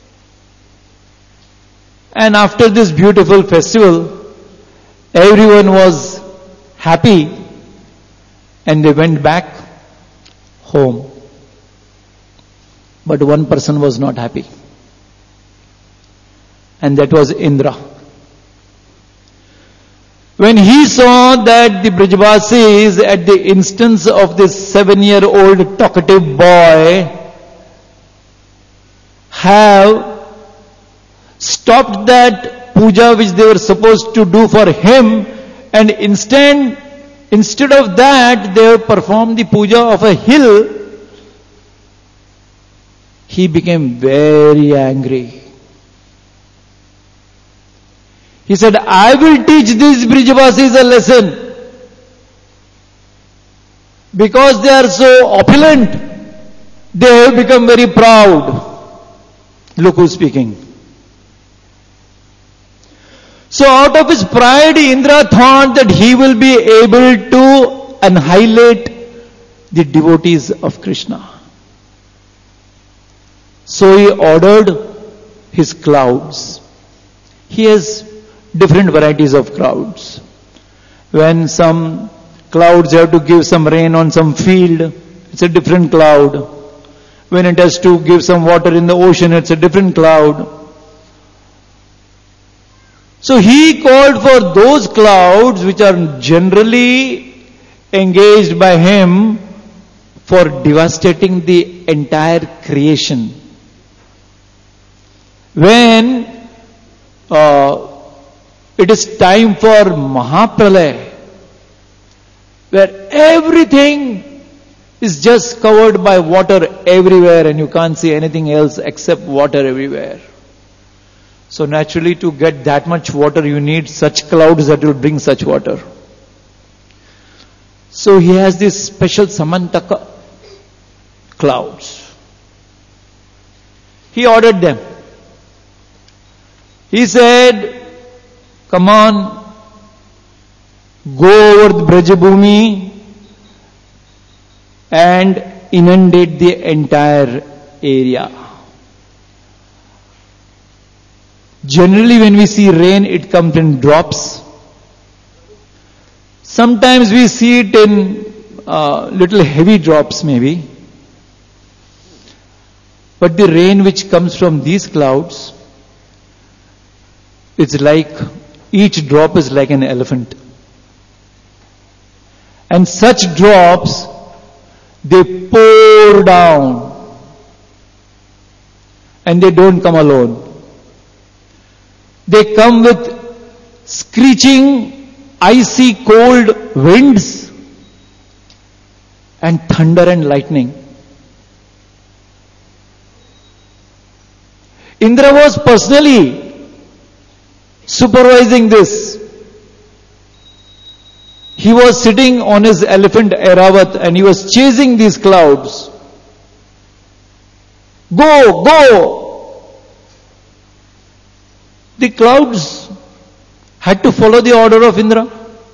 And after this beautiful festival, everyone was happy and they went back home. But one person was not happy. And that was Indra. When he saw that the Brajavasis, at the instance of this seven-year-old talkative boy, have stopped that puja which they were supposed to do for him, and instead, instead of that, they have performed the puja of a hill, he became very angry. He said, I will teach these Brajavasis a lesson. Because they are so opulent, they have become very proud. Look who's speaking. So out of his pride, Indra thought that he will be able to annihilate the devotees of Krishna. So he ordered his clouds. He has different varieties of clouds. When some clouds have to give some rain on some field, it's a different cloud. When it has to give some water in the ocean, it's a different cloud. So he called for those clouds which are generally engaged by him for devastating the entire creation. When uh, it is time for Mahapralaya, where everything is just covered by water everywhere and you can't see anything else except water everywhere. So naturally, to get that much water, you need such clouds that will bring such water. So he has these special Samantaka clouds. He ordered them. He said, come on, go over the Brajabhumi and inundate the entire area. Generally when we see rain, it comes in drops. Sometimes we see it in uh, little heavy drops maybe. But the rain which comes from these clouds, it's like, each drop is like an elephant. And such drops, they pour down. And they don't come alone. They come with screeching, icy cold winds and thunder and lightning. Indra was personally supervising this. He was sitting on his elephant Airavat and he was chasing these clouds. Go, go! The clouds had to follow the order of Indra.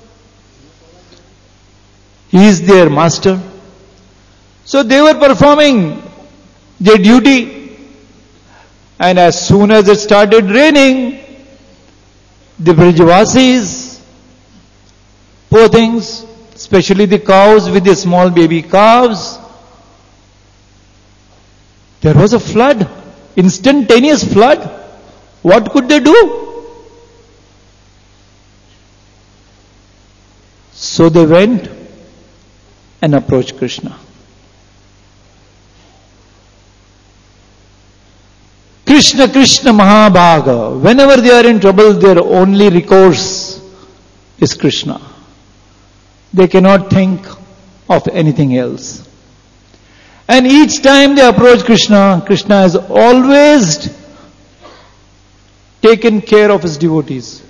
He is their master. So they were performing their duty. And as soon as it started raining, the Brijavasis, poor things, especially the cows with the small baby calves, there was a flood, instantaneous flood. What could they do? So they went and approached Krishna. Krishna, Krishna, Mahabhaga. Whenever they are in trouble, their only recourse is Krishna. They cannot think of anything else. And each time they approach Krishna, Krishna has always taken care of his devotees.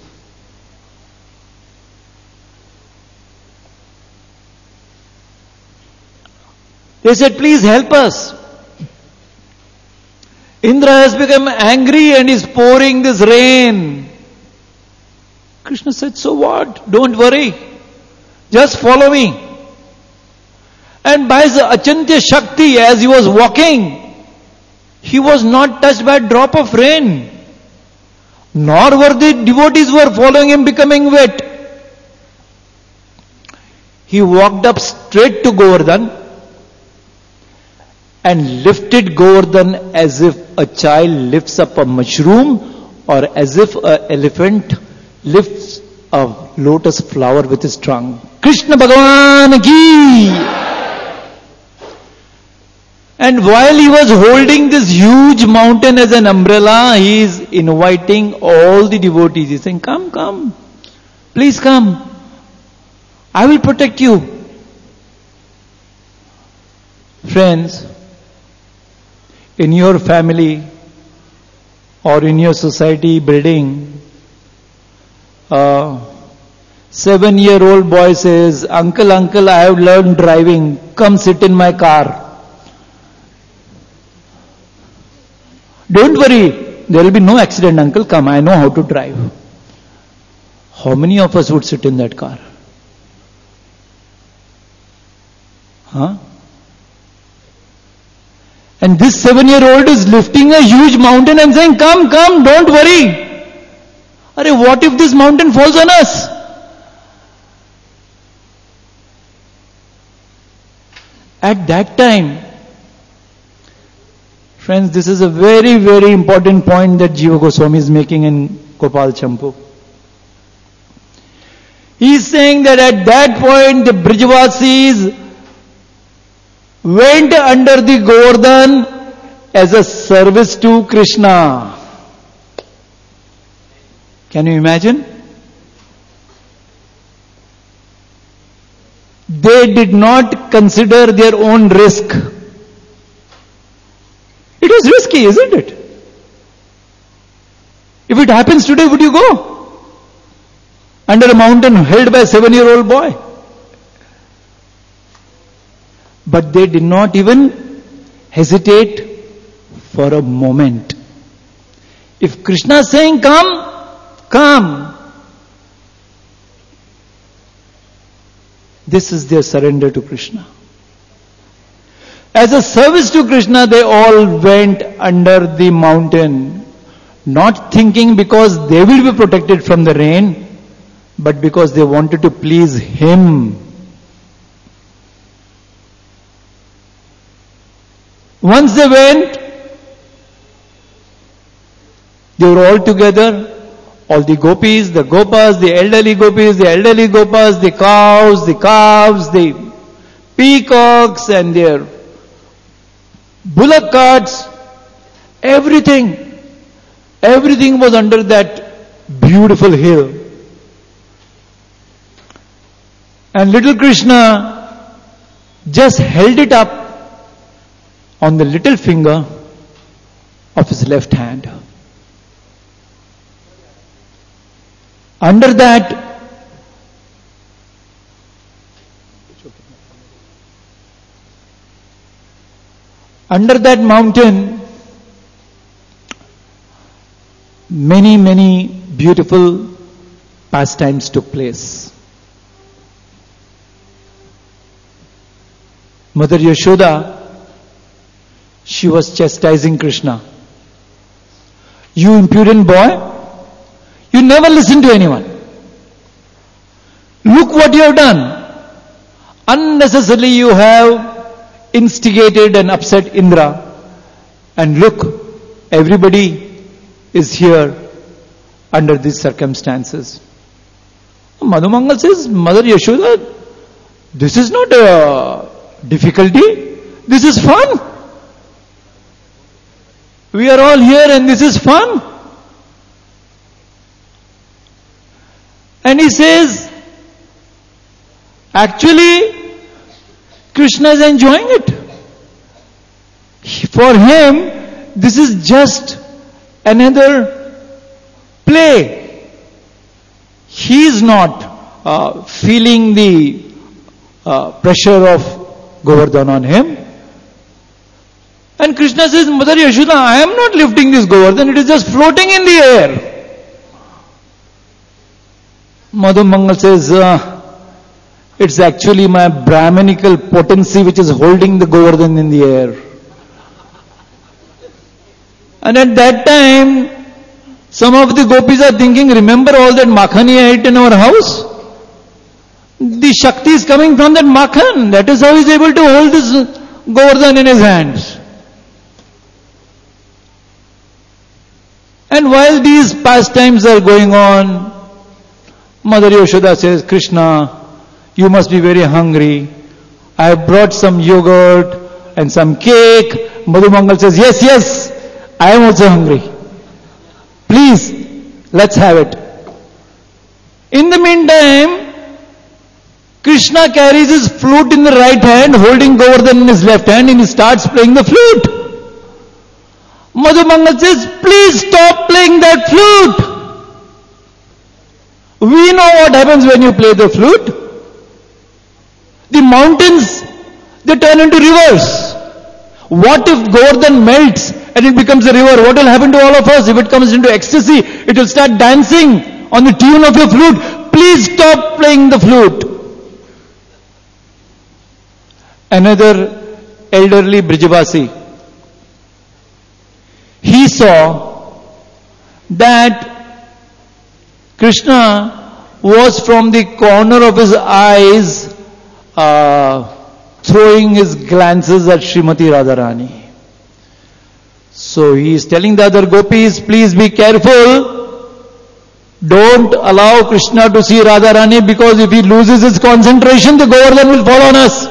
They said, please help us. Indra has become angry and is pouring this rain. Krishna said, so what? Don't worry. Just follow me. And by his Achantya Shakti, as he was walking, he was not touched by a drop of rain. Nor were the devotees who were following him becoming wet. He walked up straight to Govardhan and lifted Govardhan as if a child lifts up a mushroom or as if an elephant lifts a lotus flower with his trunk. Krishna Bhagavan ki! And while he was holding this huge mountain as an umbrella, he is inviting all the devotees. He is saying, come, come, please come. I will protect you. Friends, in your family or in your society building, a seven-year-old boy says, uncle, uncle, I have learned driving. Come sit in my car. Don't worry, there will be no accident, uncle. Come, I know how to drive. How many of us would sit in that car? Huh? And this seven-year-old is lifting a huge mountain and saying, come, come, don't worry. Arey, what if this mountain falls on us? At that time, friends, this is a very, very important point that Jiva Goswami is making in Gopal Champu. He is saying that at that point the Brijavasis went under the Govardhan as a service to Krishna. Can you imagine? They did not consider their own risk. It was risky, isn't it? If it happens today, would you go? Under a mountain held by a seven-year-old boy. But they did not even hesitate for a moment. If Krishna is saying, come, come. This is their surrender to Krishna. As a service to Krishna, they all went under the mountain, Not thinking because they will be protected from the rain, but because they wanted to please him. Once they went, they were all together. All the gopis, the gopas, the elderly gopis, the elderly gopas, the cows, the calves, the peacocks and their bullock carts, everything, everything was under that beautiful hill. And little Krishna just held it up on the little finger of his left hand. Under that, under that mountain, many, many beautiful pastimes took place. Mother Yashoda, she was chastising Krishna. You impudent boy, you never listen to anyone. Look what you have done. Unnecessarily you have instigated and upset Indra. And look, everybody is here under these circumstances. Madhumangal says, Mother Yashoda, this is not a difficulty. This is fun. We are all here and this is fun. And he says, actually, Krishna is enjoying it. For him, this is just another play. He is not uh, feeling the uh, pressure of Govardhan on him. And Krishna says, Mother Yashoda, I am not lifting this Govardhan, it is just floating in the air. Madhumangal says, uh, it's actually my Brahminical potency which is holding the Govardhan in the air. And at that time, some of the gopis are thinking, remember all that makhan he ate in our house? The Shakti is coming from that makhan. That is how he is able to hold this Govardhan in his hands. And while these pastimes are going on, Mother Yashoda says, Krishna, you must be very hungry. I have brought some yogurt and some cake. Madhumangal says, yes, yes, I am also hungry. Please, let's have it. In the meantime, Krishna carries his flute in the right hand, holding Govardhan in his left hand, and he starts playing the flute. Madhumangal says, please stop playing that flute. We know what happens when you play the flute. The mountains, they turn into rivers. What if Govardhan melts and it becomes a river? What will happen to all of us? If it comes into ecstasy, it will start dancing on the tune of your flute. Please stop playing the flute. Another elderly Brijavasi, he saw that Krishna was from the corner of his eyes uh, throwing his glances at Srimati Radharani. So he is telling the other gopis, please be careful. Don't allow Krishna to see Radharani, because if he loses his concentration, the Govardhan will fall on us.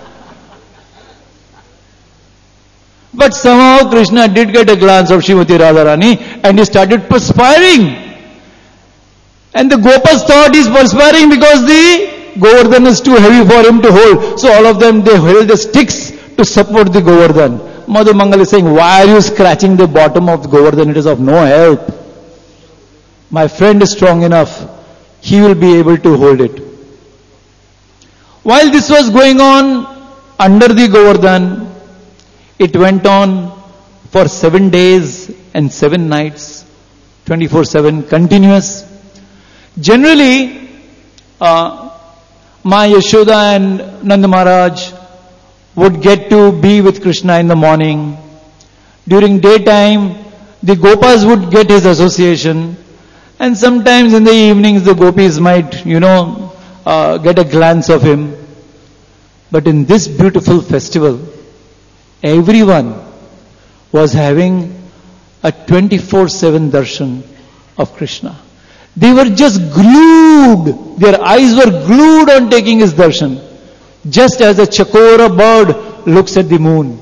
But somehow Krishna did get a glance of Srimati Radharani and he started perspiring. And the gopas thought he's perspiring because the Govardhan is too heavy for him to hold. So all of them, they held the sticks to support the Govardhan. Madhumangal is saying, why are you scratching the bottom of the Govardhan? It is of no help. My friend is strong enough. He will be able to hold it. While this was going on under the Govardhan, it went on for seven days and seven nights, twenty-four seven continuous. Generally, uh, Ma Yashoda and Nanda Maharaj would get to be with Krishna in the morning. During daytime, the Gopas would get his association, and sometimes in the evenings the gopis might, you know, uh, get a glance of him. But in this beautiful festival, everyone was having a twenty-four seven darshan of Krishna. They were just glued, their eyes were glued on taking his darshan, just as a chakora bird looks at the moon.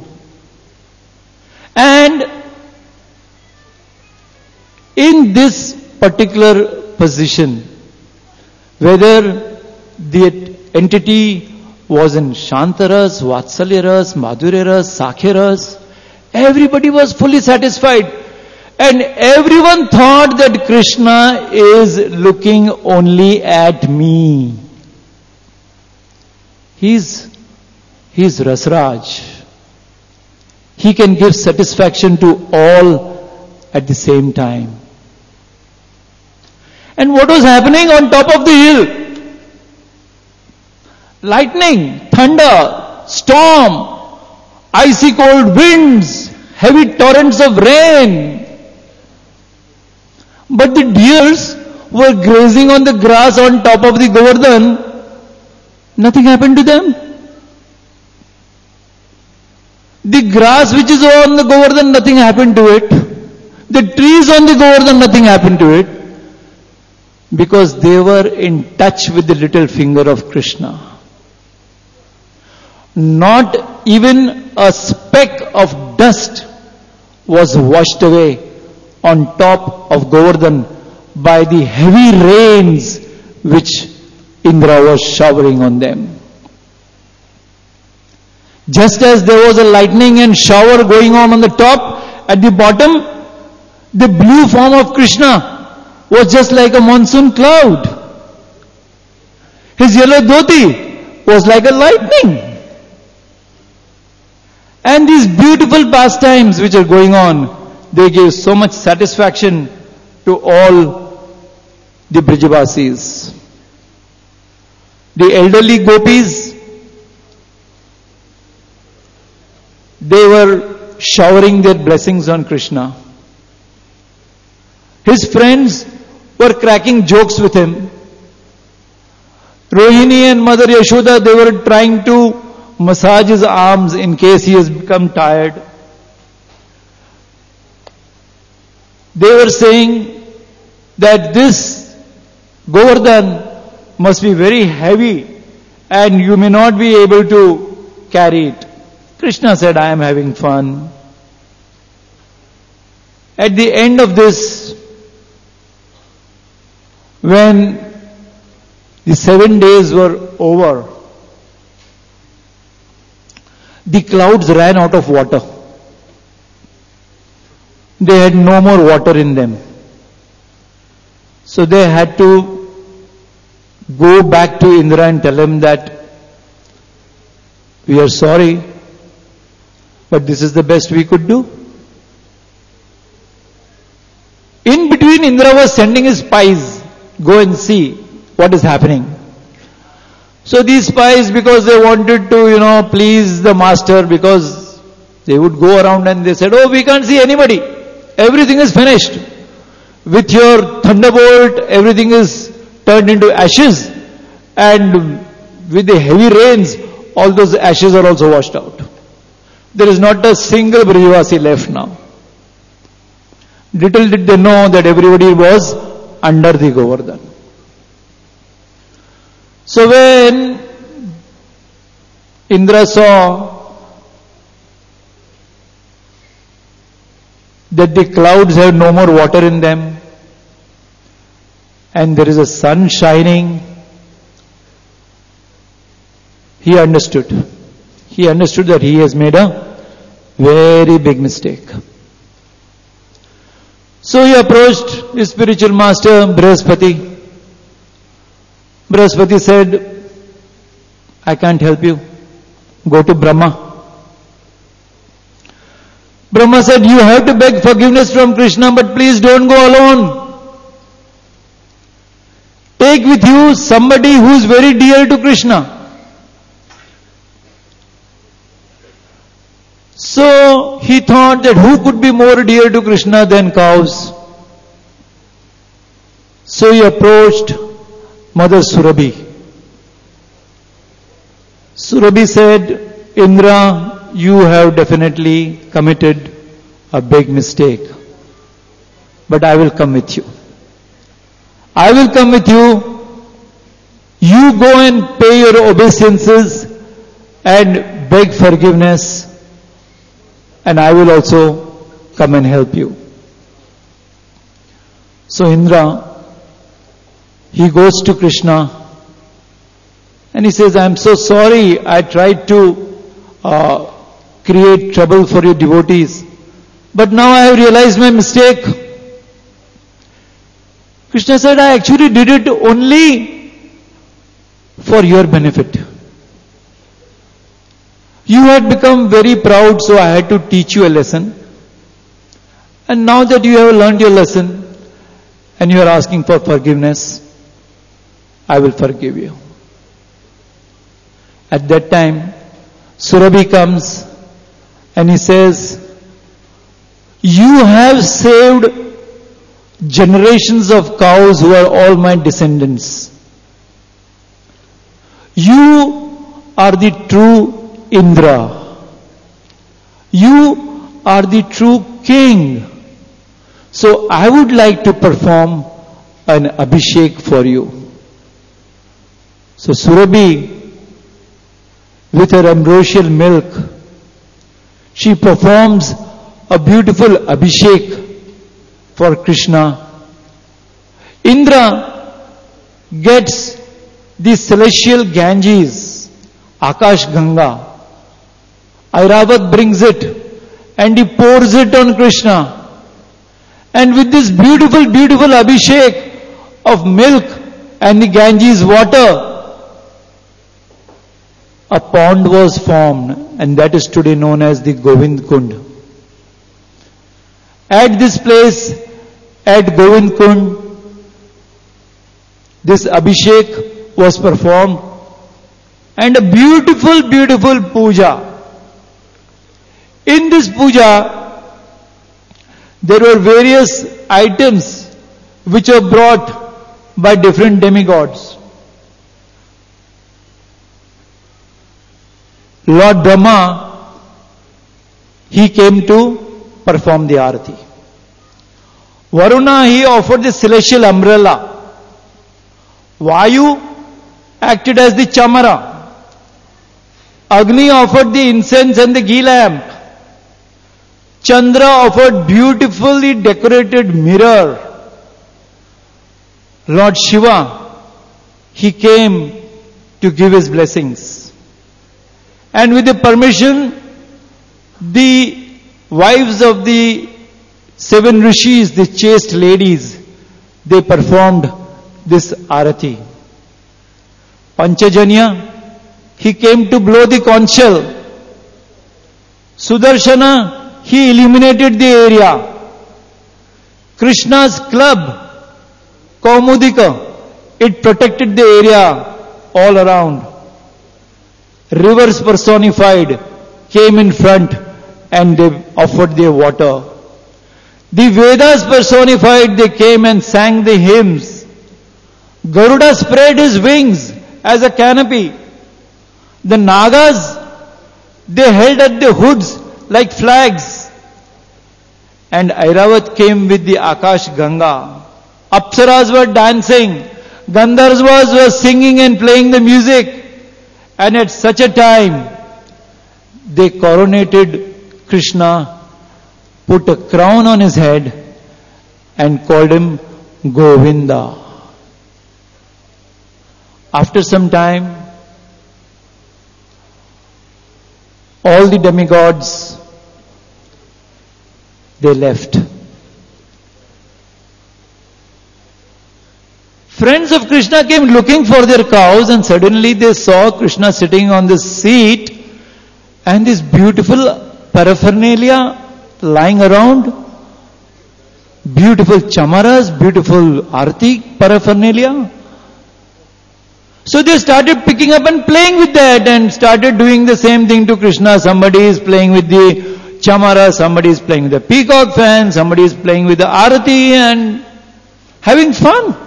And in this particular position, whether the entity was in Shantaras, Vatsalyaras, Madhuryaras, Sakyaras, everybody was fully satisfied. And everyone thought that Krishna is looking only at me. He's, he's Rasraj. He can give satisfaction to all at the same time. And what was happening on top of the hill? Lightning, thunder, storm, icy cold winds, heavy torrents of rain. But the deers were grazing on the grass on top of the Govardhan. Nothing happened to them. The grass which is on the Govardhan, nothing happened to it. The trees on the Govardhan, nothing happened to it. Because they were in touch with the little finger of Krishna. Not even a speck of dust was washed away on top of Govardhan by the heavy rains which Indra was showering on them. Just as there was a lightning and shower going on on the top, at the bottom, the blue form of Krishna was just like a monsoon cloud. His yellow dhoti was like a lightning. And these beautiful pastimes which are going on, they gave so much satisfaction to all the Brijavasis. The elderly gopis, they were showering their blessings on Krishna. His friends were cracking jokes with him. Rohini and Mother Yashoda, they were trying to massage his arms in case he has become tired. They were saying that this Govardhan must be very heavy and you may not be able to carry it. Krishna said, I am having fun. At the end of this, when the seven days were over, the clouds ran out of water. They had no more water in them. So they had to go back to Indra and tell him that we are sorry, but this is the best we could do. In between, Indra was sending his spies, go and see what is happening. So these spies, because they wanted to, you know, please the master, because they would go around and they said, oh, we can't see anybody. Everything is finished. With your thunderbolt, everything is turned into ashes. And with the heavy rains, all those ashes are also washed out. There is not a single Brijavasi left now. Little did they know that everybody was under the Govardhan. So when Indra saw that the clouds have no more water in them and there is a sun shining, he understood. He understood that he has made a very big mistake. So he approached his spiritual master, Brihaspati. Brihaspati said, I can't help you. Go to Brahma. Brahma said, you have to beg forgiveness from Krishna, but please don't go alone. Take with you somebody who is very dear to Krishna. So he thought that who could be more dear to Krishna than cows? So he approached Mother Surabhi. Surabhi said, Indra, you have definitely committed a big mistake. But I will come with you. I will come with you. You go and pay your obeisances and beg forgiveness, and I will also come and help you. So Indra, he goes to Krishna and he says, I am so sorry, I tried to uh, create trouble for your devotees, but now I have realized my mistake. Krishna said, I actually did it only for your benefit. You had become very proud, so I had to teach you a lesson. And now that you have learned your lesson and you are asking for forgiveness, I will forgive you. At that time, Surabhi comes and he says, you have saved generations of cows who are all my descendants. You are the true Indra. You are the true king. So I would like to perform an abhishek for you. So Surabhi, with her ambrosial milk, she performs a beautiful abhishek for Krishna. Indra gets the celestial Ganges, Akash Ganga. Airavat brings it and he pours it on Krishna. And with this beautiful, beautiful abhishek of milk and the Ganges water, a pond was formed, and that is today known as the Govind Kund. At this place, at Govind Kund, this abhishek was performed, and a beautiful, beautiful puja. In this puja, there were various items which were brought by different demigods. Lord Brahma, he came to perform the arati. Varuna, he offered the celestial umbrella. Vayu acted as the chamara. Agni offered the incense and the ghee lamp. Chandra offered beautifully decorated mirror. Lord Shiva, he came to give his blessings. And with the permission, the wives of the seven rishis, the chaste ladies, they performed this arati. Panchajanya, he came to blow the conch shell. Sudarshana, he illuminated the area. Krishna's club, Kaumudika, it protected the area all around. Rivers personified came in front and they offered their water. The Vedas personified, they came and sang the hymns. Garuda spread his wings as a canopy. The Nagas, they held at the hoods like flags. And Airavat came with the Akash Ganga. Apsaras were dancing. Gandharvas were singing and playing the music. And at such a time, they coronated Krishna, put a crown on his head and called him Govinda. After some time, all the demigods, they left. Friends of Krishna came looking for their cows, and suddenly they saw Krishna sitting on the seat and this beautiful paraphernalia lying around. Beautiful chamaras, beautiful arti paraphernalia. So they started picking up and playing with that and started doing the same thing to Krishna. Somebody is playing with the chamara, somebody is playing with the peacock fan, somebody is playing with the arati and having fun.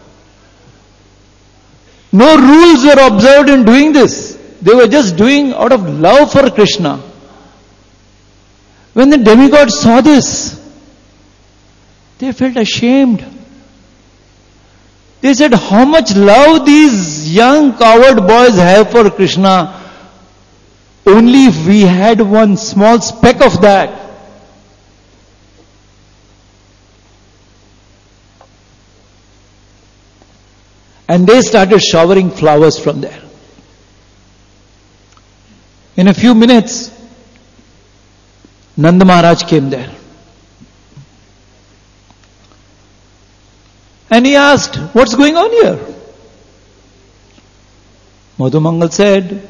No rules were observed in doing this. They were just doing out of love for Krishna. When the demigods saw this, they felt ashamed. They said, how much love these young coward boys have for Krishna. Only if we had one small speck of that. And they started showering flowers from there. In a few minutes, Nanda Maharaj came there. And he asked, what's going on here? Madhu Mangal said,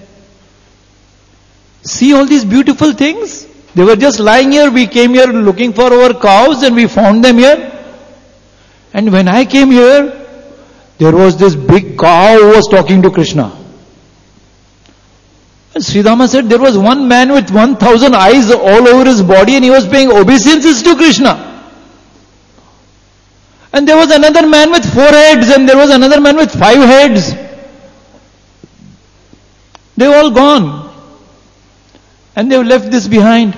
see all these beautiful things? They were just lying here. We came here looking for our cows and we found them here. And when I came here, there was this big cow who was talking to Krishna. And Sridhama said there was one man with one thousand eyes all over his body and he was paying obeisances to Krishna. And there was another man with four heads and there was another man with five heads. They were all gone. And they left this behind.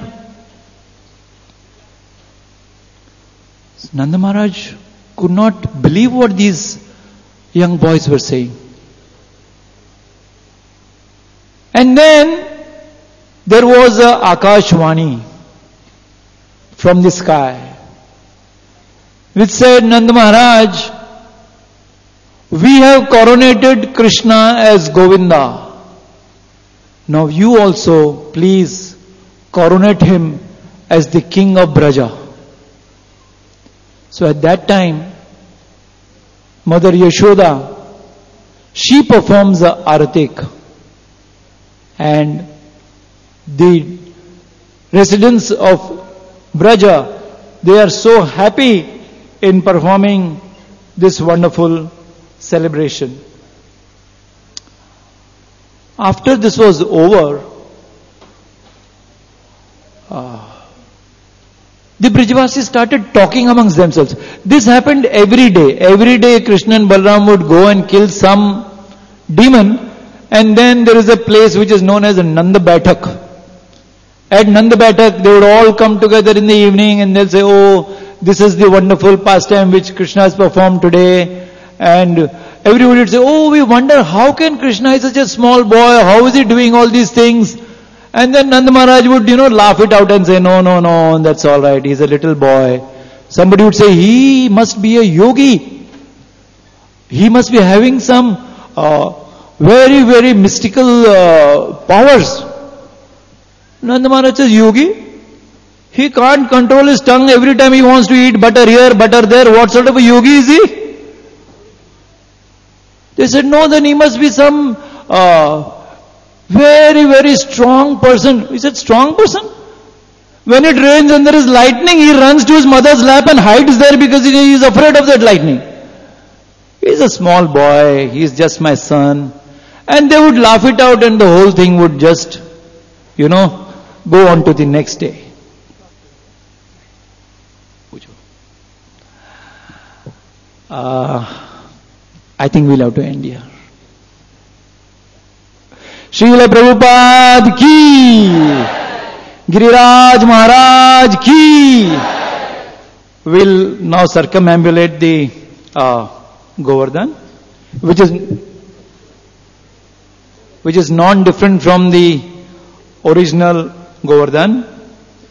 Nanda Maharaj could not believe what these young boys were saying. And then there was a Akashvani from the sky which said, Nanda Maharaj, we have coronated Krishna as Govinda. Now you also please coronate him as the king of Braja. So at that time, Mother Yashoda, she performs the Aratik. And the residents of Braja, they are so happy in performing this wonderful celebration. After this was over, uh, the Brijavasis started talking amongst themselves. This happened every day. Every day Krishna and Balaram would go and kill some demon, and then there is a place which is known as Nanda Baitak. At Nanda Baitak, they would all come together in the evening and they'll say, oh, this is the wonderful pastime which Krishna has performed today. And everybody would say, oh, we wonder how can Krishna is such a small boy, how is he doing all these things? And then Nanda Maharaj would, you know, laugh it out and say, no, no, no, that's all right, he's a little boy. Somebody would say, he must be a yogi. He must be having some uh, very, very mystical uh, powers. Nanda Maharaj says, yogi? He can't control his tongue every time he wants to eat butter here, butter there. What sort of a yogi is he? They said, no, then he must be some uh, very, very strong person. He said, strong person? When it rains and there is lightning, he runs to his mother's lap and hides there because he is afraid of that lightning. He is a small boy. He is just my son. And they would laugh it out and the whole thing would just, you know, go on to the next day. Uh, I think we'll have to end here. Srila Prabhupada ki, Giriraj Maharaj ki. We'll now circumambulate the uh, Govardhan, which is which is non-different from the original Govardhan.